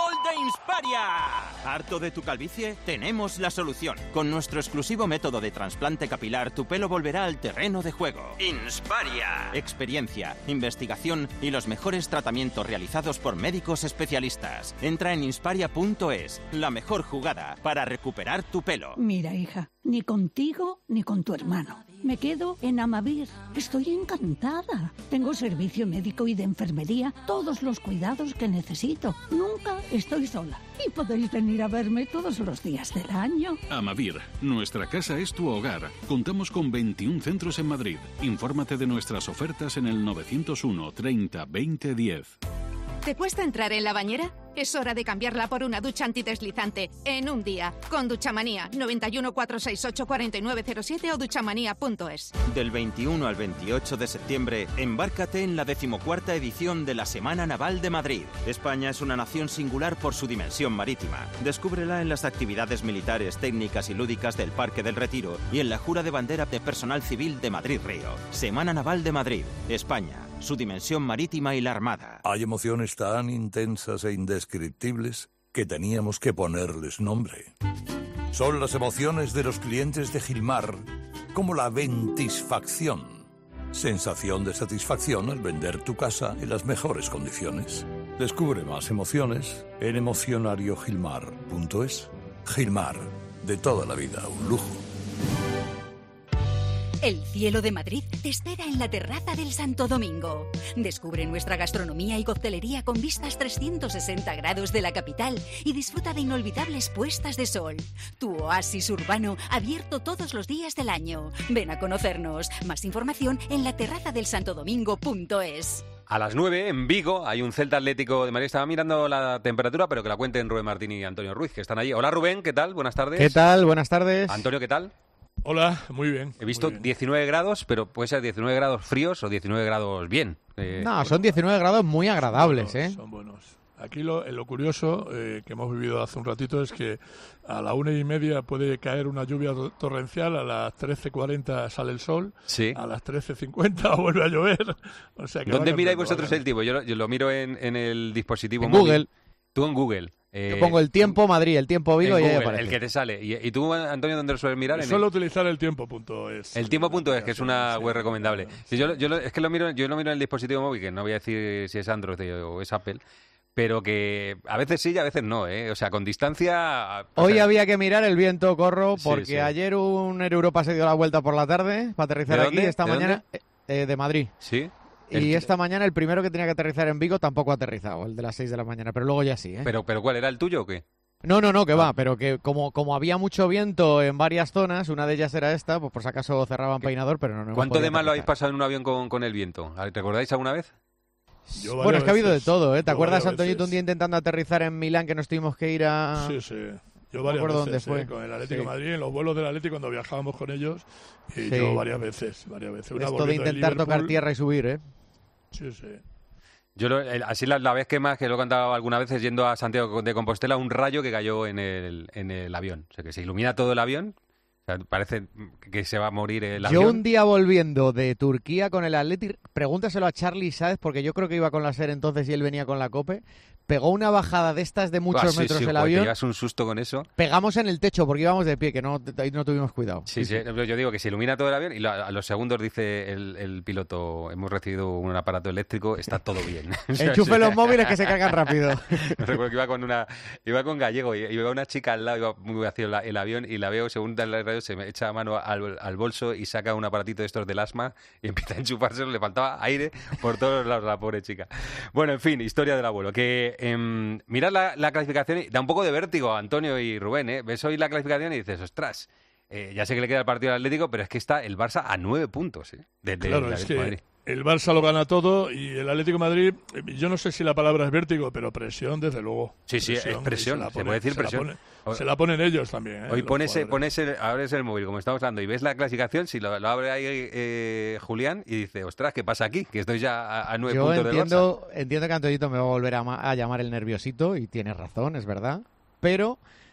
Insparia. ¿Harto de tu calvicie? Tenemos la solución. Con nuestro exclusivo método de trasplante capilar, tu pelo volverá al terreno de juego. Insparia. Experiencia, investigación y los mejores tratamientos realizados por médicos especialistas. Entra en insparia punto es, la mejor jugada para recuperar tu pelo. Mira, hija, ni contigo ni con tu hermano. Me quedo en Amavir. Estoy encantada. Tengo servicio médico y de enfermería, todos los cuidados que necesito. Nunca estoy sola. Y podéis venir a verme todos los días del año. Amavir, nuestra casa es tu hogar. Contamos con veintiún centros en Madrid. Infórmate de nuestras ofertas en el novecientos uno treinta veinte diez. ¿Te cuesta entrar en la bañera? Es hora de cambiarla por una ducha antideslizante en un día. Con Duchamanía, noventa y uno, cuatrocientos sesenta y ocho, cuarenta y nueve cero siete o duchamanía punto es. Del veintiuno al veintiocho de septiembre, embárcate en la decimocuarta edición de la Semana Naval de Madrid. España es una nación singular por su dimensión marítima. Descúbrela en las actividades militares, técnicas y lúdicas del Parque del Retiro y en la jura de bandera de personal civil de Madrid-Río. Semana Naval de Madrid, España, su dimensión marítima y la Armada. Hay emociones tan intensas e indescriptibles que teníamos que ponerles nombre. Son las emociones de los clientes de Gilmar, como la ventisfacción. Sensación de satisfacción al vender tu casa en las mejores condiciones. Descubre más emociones en emocionario gilmar punto es. Gilmar, de toda la vida, un lujo. El cielo de Madrid te espera en la terraza del Santo Domingo. Descubre nuestra gastronomía y coctelería con vistas trescientos sesenta grados de la capital y disfruta de inolvidables puestas de sol. Tu oasis urbano abierto todos los días del año. Ven a conocernos. Más información en la terraza del santo domingo punto es. A las nueve, en Vigo, hay un Celta Atlético de Madrid. Estaba mirando la temperatura, pero que la cuenten Rubén Martín y Antonio Ruiz, que están allí. Hola, Rubén, ¿qué tal? Buenas tardes. ¿Qué tal? Buenas tardes. Antonio, ¿qué tal? Hola, muy bien. He visto bien. diecinueve grados, pero puede ser diecinueve grados fríos o diecinueve grados bien. Eh, no, son diecinueve grados muy agradables, son buenos, ¿eh? Son buenos. Aquí lo, lo curioso eh, que hemos vivido hace un ratito es que a la una y media puede caer una lluvia torrencial, a las trece cuarenta sale el sol, sí. A las trece cincuenta vuelve a llover. O sea que ¿Dónde miráis vosotros el tiempo? Yo lo, yo lo miro en, en el dispositivo en móvil. Google. Tú en Google. Eh, Yo pongo el tiempo Madrid, el tiempo Vigo y ahí aparece. El que te sale. ¿Y, y tú, Antonio, dónde lo sueles mirar? Suelo el... utilizar el tiempo punto es. El tiempo punto es, que es una web recomendable. Sí, yo, yo lo, es que lo miro, yo lo miro en el dispositivo móvil, que no voy a decir si es Android o es Apple, pero que a veces sí y a veces no, ¿eh? O sea, con distancia... Hoy sea... había que mirar el viento, Corro, porque sí, sí. ayer un Air Europa se dio la vuelta por la tarde para aterrizar ¿De aquí. dónde? Esta ¿De mañana eh, de Madrid. Sí. Y el... esta mañana el primero que tenía que aterrizar en Vigo tampoco ha aterrizado, el de las seis de la mañana, pero luego ya sí, ¿eh? ¿Pero, pero cuál, era el tuyo o qué? No, no, no, que ah. va, pero que como, como había mucho viento en varias zonas, una de ellas era esta, pues por si acaso cerraban peinador, pero no, no ¿Cuánto de mal lo habéis aterrizar. pasado en un avión con, con el viento? ¿Recordáis alguna vez? Yo bueno, es que ha habido de todo, ¿eh? ¿Te Yo acuerdas, Antonito, veces. un día intentando aterrizar en Milán que nos tuvimos que ir a...? Sí, sí. Yo no varias me acuerdo veces, dónde eh, fue. con el Atlético Sí. de Madrid, en los vuelos del Atlético cuando viajábamos con ellos, y Sí. yo varias veces, varias veces. Una Esto de volviendo intentar Liverpool. tocar tierra y subir, ¿eh? Sí, sí. Yo lo, el, así la, la vez que más, que lo he contado algunas veces yendo a Santiago de Compostela, un rayo que cayó en el, en el avión. O sea, que se ilumina todo el avión. O sea, parece que se va a morir el avión. Yo un día volviendo de Turquía con el Athletic, pregúntaselo a Charlie Sáez, porque yo creo que iba con la SER entonces y él venía con la COPE, pegó una bajada de estas de muchos Ah, sí, metros sí, el joder, avión. te llevas un susto con eso. Pegamos en el techo porque íbamos de pie, que no, ahí no tuvimos cuidado. Sí, sí, yo digo que se ilumina todo el avión y lo- a los segundos dice el, el piloto, hemos recibido un aparato eléctrico, está todo bien. O sea, Enchufe sí. los móviles que se cargan rápido. Recuerdo que iba con una, iba con Gallego y iba una chica al lado, iba muy vacío la- el avión y la veo, según da el radio, se me echa mano al, al bolso y saca un aparatito de estos del asma y empieza a enchufárselo, le faltaba aire por todos lados la pobre chica. Bueno, en fin, historia del abuelo. Que em, mirad la, la clasificación y da un poco de vértigo a Antonio y Rubén, ¿eh? Ves hoy la clasificación y dices, ostras, eh, ya sé que le queda el partido al Atlético, pero es que está el Barça a nueve puntos, ¿eh? De, de- Claro, del es Atlético de que Madrid. el Barça lo gana todo y el Atlético de Madrid, eh, yo no sé si la palabra es vértigo, pero presión, desde luego. Sí, sí, es presión, y la se puede decir se la presión. pone- se la ponen ellos también. ¿eh? Hoy los pones, jugadores. pones el, abres el móvil, como estamos hablando, y ves la clasificación, si lo, lo abre ahí eh, Julián y dice, ostras, ¿qué pasa aquí? Que estoy ya a, a nueve Yo puntos del Barça. entiendo, entiendo que Antoñito me va a volver a, ma- a llamar el nerviosito y tiene razón, es verdad. Pero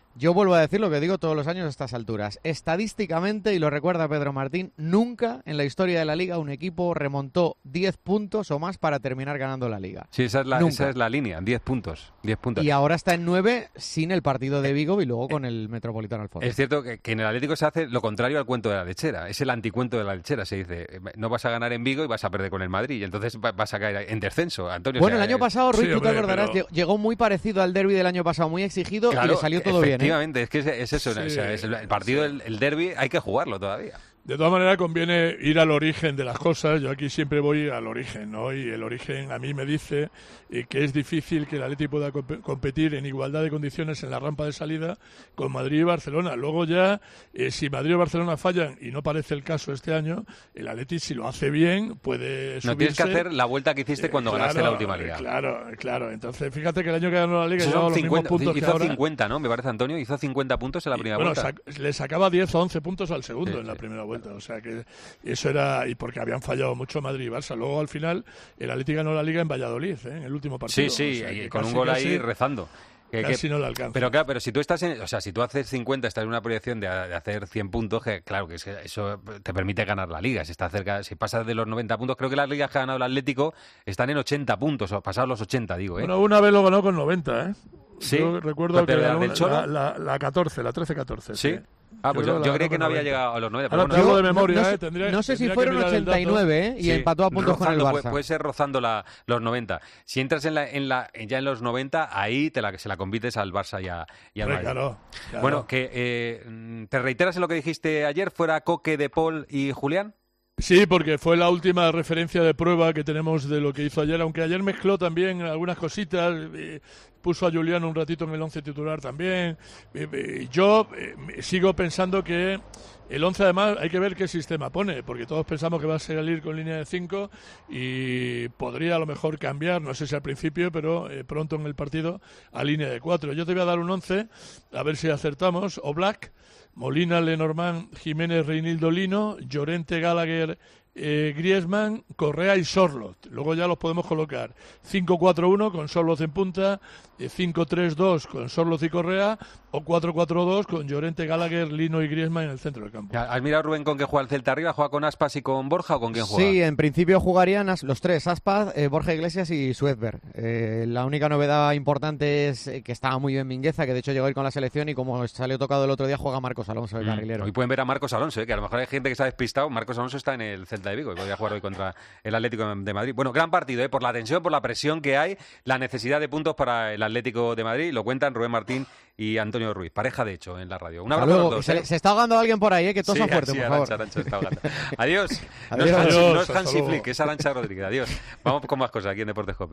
Yo vuelvo a decir lo que digo todos los años a estas alturas. Estadísticamente, y lo recuerda Pedro Martín, nunca en la historia de la Liga un equipo remontó diez puntos o más para terminar ganando la Liga. Sí, esa es la, esa es la línea, diez puntos, diez puntos. Y ahora está en nueve sin el partido de Vigo y luego con el Metropolitano al fondo. Es cierto que, que en el Atlético se hace lo contrario al cuento de la lechera. Es el anticuento de la lechera. Se dice, no vas a ganar en Vigo y vas a perder con el Madrid. Y entonces vas a caer en descenso, Antonio. Bueno, o sea, el año pasado, Ruiz, sí, tú te hombre, acordarás, pero... llegó muy parecido al derbi del año pasado, muy exigido, claro, y le salió todo bien. Efectivamente, es que es, es eso. Sí. O sea, es el, el partido, el, el derbi, hay que jugarlo todavía. De todas maneras, conviene ir al origen de las cosas. Yo aquí siempre voy al origen, ¿no? Y el origen a mí me dice eh, que es difícil que el Atleti pueda comp- competir en igualdad de condiciones en la rampa de salida con Madrid y Barcelona. Luego ya, eh, si Madrid o Barcelona fallan, y no parece el caso este año, el Atleti, si lo hace bien, puede subirse. No tienes que hacer la vuelta que hiciste cuando eh, claro, ganaste la última Liga. Claro, claro. Entonces, fíjate que el año que ganó la Liga sí, llevaba los cincuenta, mismos puntos hizo que ahora. cincuenta, ¿no? Me parece, Antonio, hizo cincuenta puntos en la primera y, bueno, vuelta. Sac- le sacaba diez o once puntos al segundo sí, en la sí. primera vuelta. O sea que eso era, y porque habían fallado mucho Madrid y Barça. Luego al final el Atlético ganó la Liga en Valladolid, ¿eh? En el último partido. Sí, sí, o sea, y que con casi, un gol casi, ahí rezando. Que, casi que, no le alcanza. Pero claro, pero si tú estás en, o sea, si tú haces cincuenta, estás en una proyección de, de hacer cien puntos, que claro, que es que eso te permite ganar la Liga. Si está cerca, si pasas de los noventa puntos, creo que las ligas que ha ganado el Atlético están en ochenta puntos, o pasados los ochenta, digo, ¿eh? Bueno, una vez lo ganó con noventa, ¿eh? Sí. Yo recuerdo que la, la, la, la catorce, la trece catorce. Sí. sí. Ah, pues yo, yo, yo creía que no había noventa. llegado a los noventa. Ahora Pero te bueno, hablo de memoria, no, ¿eh? Tendría, no sé si tendría fueron ochenta y nueve, ¿eh? Y sí, empató a puntos rozando, con el Barça. Puede, puede ser rozando la, los noventa. Si entras en la, en la, ya en los noventa, ahí te la, se la compites al Barça y, a, y al Madrid. Claro, claro. Bueno, que eh, ¿te reiteras en lo que dijiste ayer? ¿Fuera Coque, De Paul y Julián? Sí, porque fue la última referencia de prueba que tenemos de lo que hizo ayer, aunque ayer mezcló también algunas cositas, eh, puso a Julián un ratito en el once titular también. Eh, eh, yo eh, sigo pensando que el once además hay que ver qué sistema pone, porque todos pensamos que va a salir con línea de cinco y podría a lo mejor cambiar, no sé si al principio, pero eh, pronto en el partido a línea de cuatro. Yo te voy a dar un once, a ver si acertamos. Oblak, Molina, Lenormand, Jiménez, Reinildo, Lino, Llorente, Gallagher, eh, Griezmann, Correa y Sorloth. Luego ya los podemos colocar cinco cuatro uno con Sorloth en punta, eh, cinco tres dos con Sorloth y Correa, o cuatro cuatro dos con Llorente, Gallagher, Lino y Griezmann en el centro del campo. ¿Has mirado, Rubén, con qué juega el Celta arriba? ¿Juega con Aspas y con Borja o con quién juega? Sí, en principio jugarían as- los tres, Aspas, eh, Borja Iglesias y Suezberg. Eh, la única novedad importante es eh, que estaba muy bien Mingueza, que de hecho llegó a ir con la selección y como salió tocado el otro día juega Marcos Alonso, el Mm. carrilero. Hoy pueden ver a Marcos Alonso, ¿eh? Que a lo mejor hay gente que se ha despistado. Marcos Alonso está en el Celta de Vigo y podría jugar hoy contra el Atlético de Madrid. Bueno, gran partido, ¿eh? Por la tensión, por la presión que hay, la necesidad de puntos para el Atlético de Madrid. Lo cuentan Rubén Martín y Antonio Ruiz, pareja de hecho en la radio. Un abrazo a los dos, se, ¿eh? se está ahogando alguien por ahí, ¿eh? Que todos sí, son fuertes, sí, por Arantxa, favor. Arantxa está ahogando. Adiós. No Adiós. es Hansi, Adiós, no es hasta Hansi luego. Flick, es Arantxa Rodríguez. Adiós. Vamos con más cosas aquí en Deportes Cope.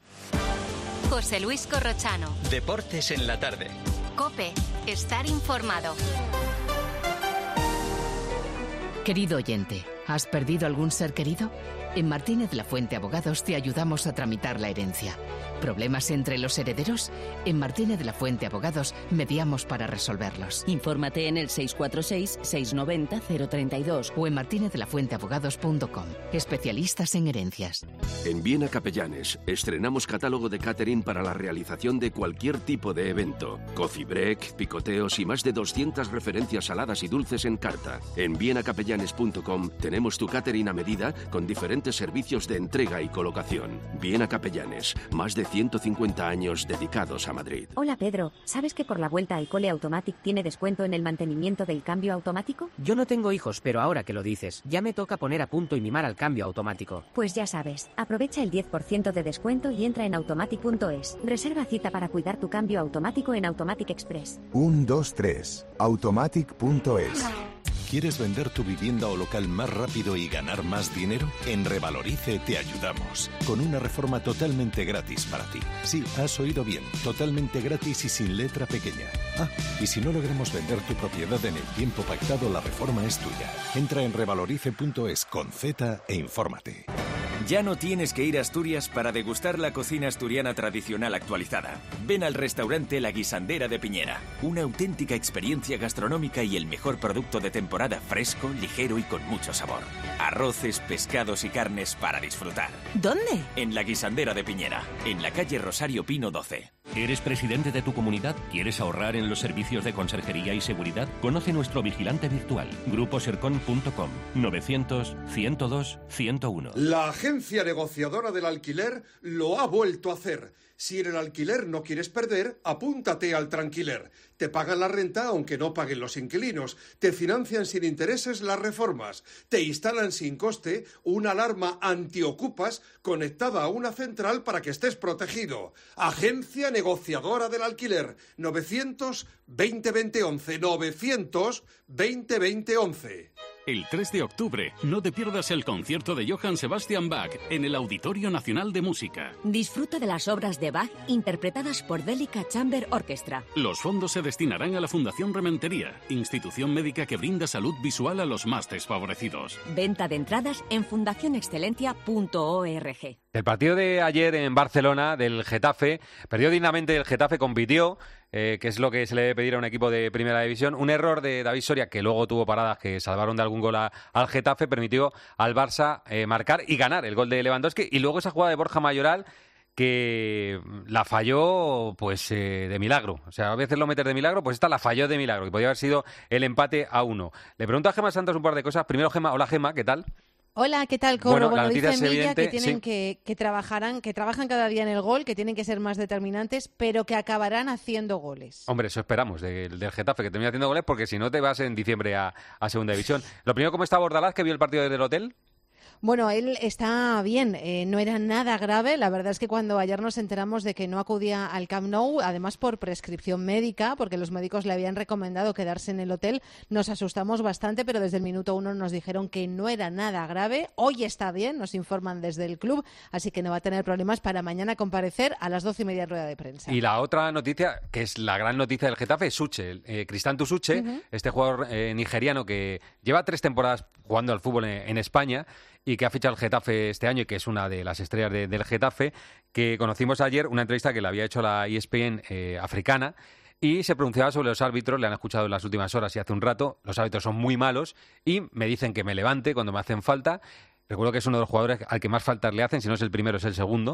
José Luis Corrochano. Deportes en la tarde. Cope, estar informado. Querido oyente, ¿has perdido algún ser querido? En Martínez La Fuente Abogados te ayudamos a tramitar la herencia. ¿Problemas entre los herederos? En Martínez La Fuente Abogados mediamos para resolverlos. Infórmate en el seis cuatro seis, seis nueve cero, cero tres dos o en martinez de la fuente abogados punto com. Especialistas en herencias. En Viena Capellanes estrenamos catálogo de catering para la realización de cualquier tipo de evento. Coffee break, picoteos y más de doscientas referencias saladas y dulces en carta. En viena capellanes punto com tenemos tu catering a medida con diferentes servicios de entrega y colocación. Viena Capellanes, más de ciento cincuenta años dedicados a Madrid. Hola Pedro, ¿sabes que por la vuelta a Ecole Automatic tiene descuento en el mantenimiento del cambio automático? Yo no tengo hijos, pero ahora que lo dices, ya me toca poner a punto y mimar al cambio automático. Pues ya sabes, aprovecha el diez por ciento de descuento y entra en automatic punto es. Reserva cita para cuidar tu cambio automático en Automatic Express. uno dos tres, automatic punto es. ¿Quieres vender tu vivienda o local más rápido y ganar más dinero? En Revalorice te ayudamos, con una reforma totalmente gratis para ti. Sí, has oído bien, totalmente gratis y sin letra pequeña. Ah, y si no logramos vender tu propiedad en el tiempo pactado, la reforma es tuya. Entra en revalorice punto es con Z e infórmate. Ya no tienes que ir a Asturias para degustar la cocina asturiana tradicional actualizada. Ven al restaurante La Guisandera de Piñera. Una auténtica experiencia gastronómica y el mejor producto de temporada fresco, ligero y con mucho sabor. Arroces, pescados y carnes para disfrutar. ¿Dónde? En La Guisandera de Piñera, en la calle Rosario Pino doce. ¿Eres presidente de tu comunidad? ¿Quieres ahorrar en los servicios de conserjería y seguridad? Conoce nuestro vigilante virtual, grupo sercon punto com, novecientos, ciento dos, ciento uno. La agencia negociadora del alquiler lo ha vuelto a hacer. Si en el alquiler no quieres perder, apúntate al Tranquiler. Te pagan la renta aunque no paguen los inquilinos. Te financian sin intereses las reformas. Te instalan sin coste una alarma antiocupas conectada a una central para que estés protegido. Agencia negociadora del alquiler. novecientos, veinte, veinte, once. novecientos, veinte, veinte, once. El tres de octubre, no te pierdas el concierto de Johann Sebastian Bach en el Auditorio Nacional de Música. Disfruta de las obras de Bach interpretadas por Delica Chamber Orchestra. Los fondos se destinarán a la Fundación Rementería, institución médica que brinda salud visual a los más desfavorecidos. Venta de entradas en fundación excelentia punto org. El partido de ayer en Barcelona del Getafe, perdió dignamente el Getafe, compitió, eh, que es lo que se le debe pedir a un equipo de Primera División. Un error de David Soria, que luego tuvo paradas que salvaron de algún gol a, al Getafe, permitió al Barça eh, marcar y ganar el gol de Lewandowski. Y luego esa jugada de Borja Mayoral, que la falló pues eh, de milagro. O sea, a veces lo metes de milagro, pues esta la falló de milagro, y podía haber sido el empate a uno. Le pregunto a Gemma Santos un par de cosas. Primero, Gemma, hola Gemma, ¿qué tal? Hola, ¿qué tal, Corro? Bueno, Bueno, la noticia dice es Milla evidente, que tienen sí. que, que trabajarán, que trabajan cada día en el gol, que tienen que ser más determinantes, pero que acabarán haciendo goles. Hombre, eso esperamos del, del Getafe, que termine haciendo goles, porque si no te vas en diciembre a, a Segunda División. Lo primero, ¿cómo está Bordalás, que vio el partido desde el hotel? Bueno, él está bien, eh, no era nada grave. La verdad es que cuando ayer nos enteramos de que no acudía al Camp Nou, además por prescripción médica, porque los médicos le habían recomendado quedarse en el hotel, nos asustamos bastante, pero desde el minuto uno nos dijeron que no era nada grave. Hoy está bien, nos informan desde el club, así que no va a tener problemas para mañana comparecer a las doce y media rueda de prensa. Y la otra noticia, que es la gran noticia del Getafe, es Suche, eh, Cristanto Suche, uh-huh. este jugador eh, nigeriano que lleva tres temporadas jugando al fútbol en, en España, y que ha fichado el Getafe este año y que es una de las estrellas de, del Getafe, que conocimos ayer, una entrevista que le había hecho la E S P N eh, africana, y se pronunciaba sobre los árbitros. Le han escuchado en las últimas horas y hace un rato. Los árbitros son muy malos y me dicen que me levante cuando me hacen falta. Recuerdo que es uno de los jugadores al que más faltas le hacen, si no es el primero es el segundo,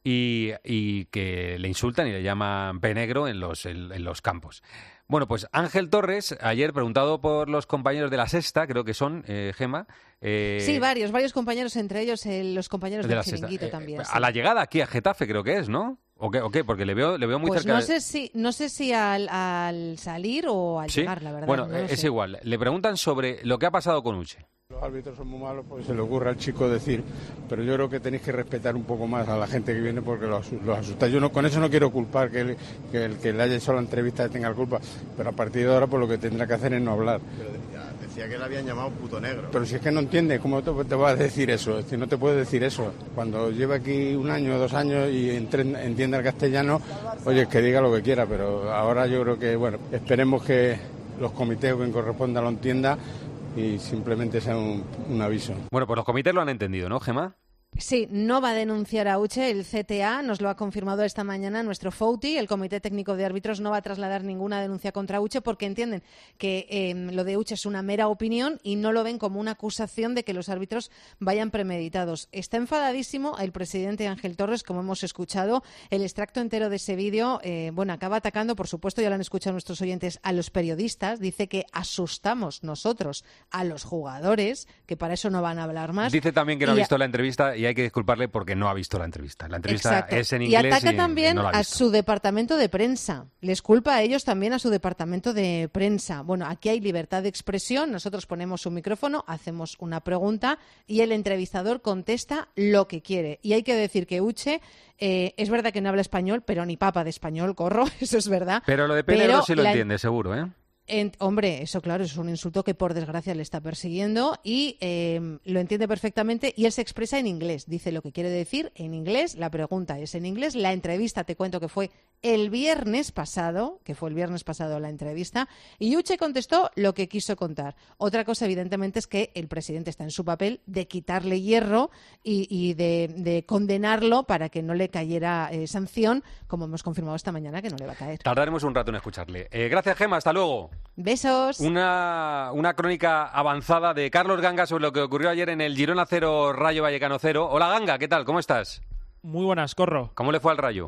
y, y que le insultan y le llaman penegro en los, en, en los campos. Bueno, pues Ángel Torres, ayer preguntado por los compañeros de La Sexta, creo que son, eh, Gema. Eh, sí, varios, varios compañeros, entre ellos eh, los compañeros de del La Chiringuito Sexta. también. Eh, sí. A la llegada aquí a Getafe creo que es, ¿no? ¿O qué? ¿O qué? Porque le veo, le veo muy pues cerca. no de... sé si, no sé si al, al salir o al ¿Sí? llegar, la verdad. Bueno, no lo es sé. igual. Le preguntan sobre lo que ha pasado con Uche. Los árbitros son muy malos, pues se le ocurre al chico decir, pero yo creo que tenéis que respetar un poco más a la gente que viene porque los, los asusta. Yo no, con eso no quiero culpar que el, que el que le haya hecho la entrevista tenga culpa, pero a partir de ahora pues lo que tendrá que hacer es no hablar. Pero decía, decía que le habían llamado puto negro. Pero si es que no entiende, ¿cómo te, te va a decir eso? Es decir, no te puede decir eso. Cuando lleva aquí un año o dos años y entre, entiende el castellano, oye, que diga lo que quiera, pero ahora yo creo que, bueno, esperemos que los comités o quien corresponda lo entienda y simplemente sea un, un aviso. Bueno, pues los comités lo han entendido, ¿no, Gemma? Sí, no va a denunciar a Uche, el C T A nos lo ha confirmado esta mañana nuestro Fouti, el Comité Técnico de Árbitros no va a trasladar ninguna denuncia contra Uche porque entienden que eh, lo de Uche es una mera opinión y no lo ven como una acusación de que los árbitros vayan premeditados. Está enfadadísimo el presidente Ángel Torres, como hemos escuchado, el extracto entero de ese vídeo, eh, bueno, acaba atacando, por supuesto, ya lo han escuchado nuestros oyentes, a los periodistas, dice que asustamos nosotros a los jugadores, que para eso no van a hablar más. Dice también que no ha y visto a... la entrevista y hay que disculparle porque no ha visto la entrevista. La entrevista Exacto. es en y inglés ataca y también no la ha a visto. su departamento de prensa. Les culpa a ellos también a su departamento de prensa. Bueno, aquí hay libertad de expresión. Nosotros ponemos un micrófono, hacemos una pregunta y el entrevistador contesta lo que quiere. Y hay que decir que Uche eh, es verdad que no habla español, pero ni papa de español, corro, eso es verdad. Pero lo de Penegro sí lo la... entiende, seguro, ¿eh? En, hombre, eso claro, es un insulto que por desgracia le está persiguiendo y eh, lo entiende perfectamente y él se expresa en inglés, dice lo que quiere decir en inglés, la pregunta es en inglés, la entrevista te cuento que fue el viernes pasado, que fue el viernes pasado la entrevista, y Uche contestó lo que quiso contar. Otra cosa evidentemente es que el presidente está en su papel de quitarle hierro y, y de, de condenarlo para que no le cayera eh, sanción, como hemos confirmado esta mañana que no le va a caer. Tardaremos un rato en escucharle. Eh, gracias, Gemma, hasta luego. Besos. Una, una crónica avanzada de Carlos Ganga sobre lo que ocurrió ayer en el Girona cero, Rayo Vallecano cero. Hola, Ganga, ¿qué tal? ¿Cómo estás? Muy buenas, Corro. ¿Cómo le fue al Rayo?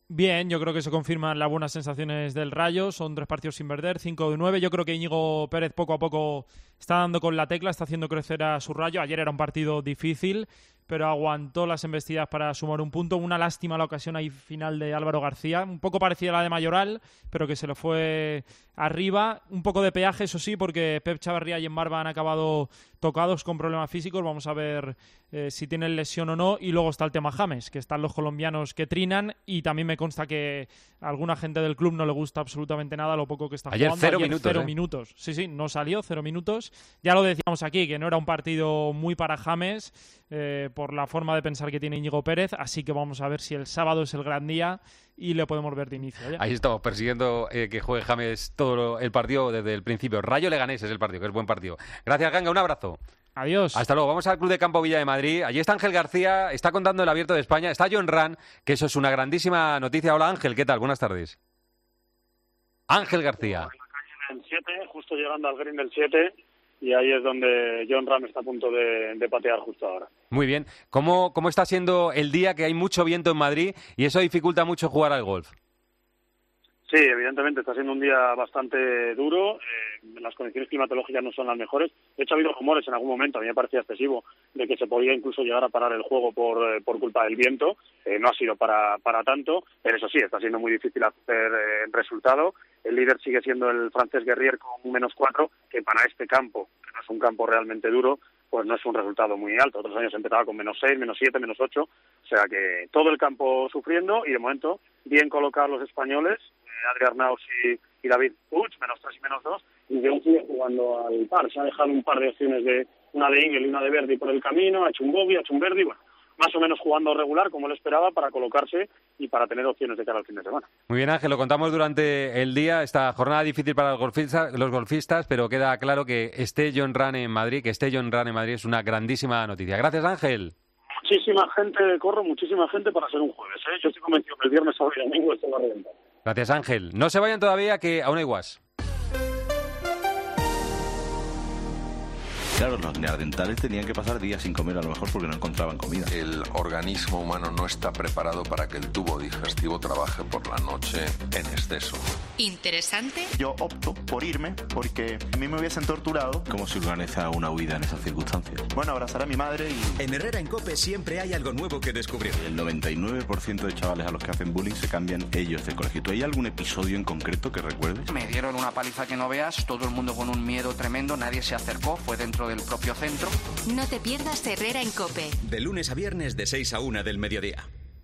Bien, yo creo que se confirman las buenas sensaciones del Rayo. Son tres partidos sin perder, cinco de nueve. Yo creo que Íñigo Pérez poco a poco está dando con la tecla, está haciendo crecer a su Rayo. Ayer era un partido difícil, pero aguantó las embestidas para sumar un punto. Una lástima la ocasión ahí final de Álvaro García, un poco parecida a la de Mayoral, pero que se le fue arriba. Un poco de peaje, eso sí, porque Pep Chavarría y Embarba han acabado tocados con problemas físicos. Vamos a ver eh, si tienen lesión o no. Y luego está el tema James, que están los colombianos que trinan, y también me consta que a alguna gente del club no le gusta absolutamente nada lo poco que está Ayer jugando. Cero Ayer minutos, cero ¿eh? minutos. Sí, sí, no salió, cero minutos. Ya lo decíamos aquí, que no era un partido muy para James, eh, por la forma de pensar que tiene Íñigo Pérez, así que vamos a ver si el sábado es el gran día y le podemos ver de inicio. ¿Ya? Ahí estamos persiguiendo eh, que juegue James todo el partido desde el principio. Rayo Leganés es el partido, que es buen partido. Gracias, Ganga, un abrazo. Adiós. Hasta luego. Vamos al Club de Campo Villa de Madrid. Allí está Ángel García, está contando el Abierto de España. Está Jon Rahm, que eso es una grandísima noticia. Hola, Ángel, ¿qué tal? Buenas tardes. Ángel García. En el siete, justo llegando al green del siete, y ahí es donde Jon Rahm está a punto de, de patear justo ahora. Muy bien. ¿Cómo, ¿Cómo está siendo el día, que hay mucho viento en Madrid y eso dificulta mucho jugar al golf? Sí, evidentemente está siendo un día bastante duro. Eh, las condiciones climatológicas no son las mejores. De hecho, ha habido rumores en algún momento, a mí me parecía excesivo, de que se podía incluso llegar a parar el juego por, eh, por culpa del viento. Eh, no ha sido para, para tanto, pero eso sí, está siendo muy difícil hacer eh, el resultado. El líder sigue siendo el francés Guerrier con un menos cuatro, que para este campo, que no es un campo realmente duro, pues no es un resultado muy alto. Otros años empezaba con menos seis, menos siete, menos ocho. O sea que todo el campo sufriendo, y de momento bien colocados los españoles, Adrián Arnaus y, y David Puig, menos tres y menos dos, y John sigue jugando al par. Se ha dejado un par de opciones, de una de Ingel y una de Verdi por el camino, ha hecho un bogey, ha hecho un Verdi, bueno, más o menos jugando regular como él esperaba para colocarse y para tener opciones de cara al fin de semana. Muy bien, Ángel, lo contamos durante el día, esta jornada difícil para los golfistas, los golfistas, pero queda claro que esté Jon Rahm en Madrid, que esté Jon Rahm en Madrid es una grandísima noticia. Gracias, Ángel. Muchísima gente, corro, muchísima gente para ser un jueves, ¿eh? Yo estoy convencido que el viernes, sábado y domingo esto va a reventar. Gracias, Ángel. No se vayan todavía, que aún hay guas. Claro, los neandertales tenían que pasar días sin comer, a lo mejor porque no encontraban comida. El organismo humano no está preparado para que el tubo digestivo trabaje por la noche en exceso. ¿Interesante? Yo opto por irme porque a mí me hubiesen torturado. ¿Cómo se organiza una huida en esas circunstancias? Bueno, abrazar a mi madre y... En Herrera en COPE siempre hay algo nuevo que descubrir. El noventa y nueve por ciento de chavales a los que hacen bullying se cambian ellos de colegio. ¿Hay algún episodio en concreto que recuerdes? Me dieron una paliza que no veas, todo el mundo con un miedo tremendo, nadie se acercó, fue dentro del propio centro. No te pierdas Herrera en COPE. De lunes a viernes de seis a una del mediodía.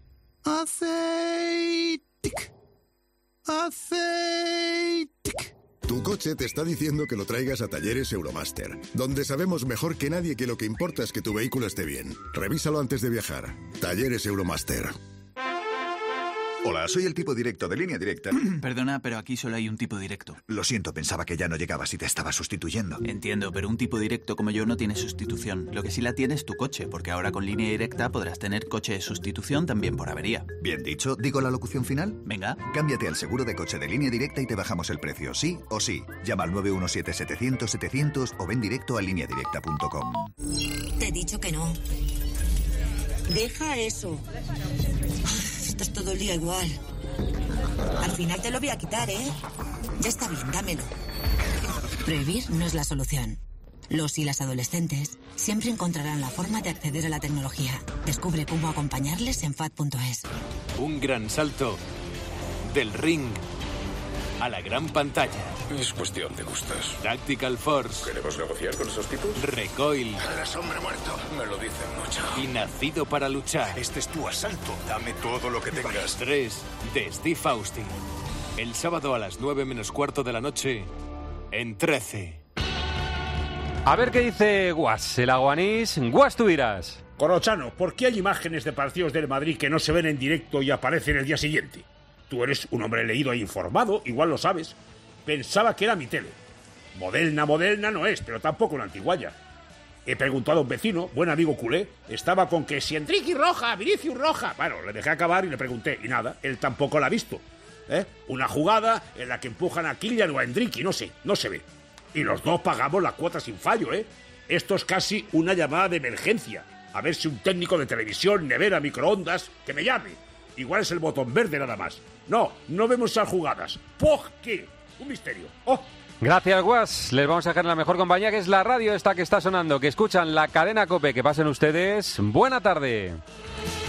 Aceite. Aceite. Tu coche te está diciendo que lo traigas a Talleres Euromaster, donde sabemos mejor que nadie que lo que importa es que tu vehículo esté bien. Revísalo antes de viajar. Talleres Euromaster. Hola, soy el tipo directo de Línea Directa. Perdona, pero aquí solo hay un tipo directo. Lo siento, pensaba que ya no llegabas y te estaba sustituyendo. Entiendo, pero un tipo directo como yo no tiene sustitución. Lo que sí la tiene es tu coche, porque ahora con Línea Directa podrás tener coche de sustitución también por avería. Bien dicho, ¿digo la locución final? Venga. Cámbiate al seguro de coche de Línea Directa y te bajamos el precio, sí o sí. Llama al nueve uno siete, setecientos, setecientos o ven directo a línea directa punto com. Te he dicho que no. Deja eso. Estás todo el día igual. Al final te lo voy a quitar, ¿eh? Ya está bien, dámelo. Prohibir no es la solución. Los y las adolescentes siempre encontrarán la forma de acceder a la tecnología. Descubre cómo acompañarles en F A D punto es. Un gran salto del ring a la gran pantalla. Es cuestión de gustos. Tactical Force. ¿Queremos negociar con esos tipos? Recoil. El hombre muerto. Me lo dicen mucho. Y Nacido para luchar. Este es tu asalto. Dame todo lo que tengas. Tres de Steve Austin. El sábado a las nueve menos cuarto de la noche en trece. A ver qué dice Guas, el aguanís. Guas, tú dirás. Corrochano, ¿por qué hay imágenes de partidos del Madrid que no se ven en directo y aparecen el día siguiente? Tú eres un hombre leído e informado, igual lo sabes. Pensaba que era mi tele. Moderna, moderna no es, pero tampoco una antiguaya. He preguntado a un vecino, buen amigo culé, estaba con que si Enrique Roja, Vinicius Roja... Bueno, le dejé acabar y le pregunté, y nada, él tampoco la ha visto. ¿Eh? Una jugada en la que empujan a Kylian o a Enrique, no sé, no se ve. Y los dos pagamos la cuota sin fallo, ¿eh? Esto es casi una llamada de emergencia. A ver si un técnico de televisión, nevera, microondas, que me llame. Igual es el botón verde nada más. No, no vemos esas jugadas. ¿Por qué? Un misterio. ¡Oh! Gracias, Guas. Les vamos a dejar en la mejor compañía, que es la radio esta que está sonando, que escuchan la cadena COPE. Que pasen ustedes buena tarde.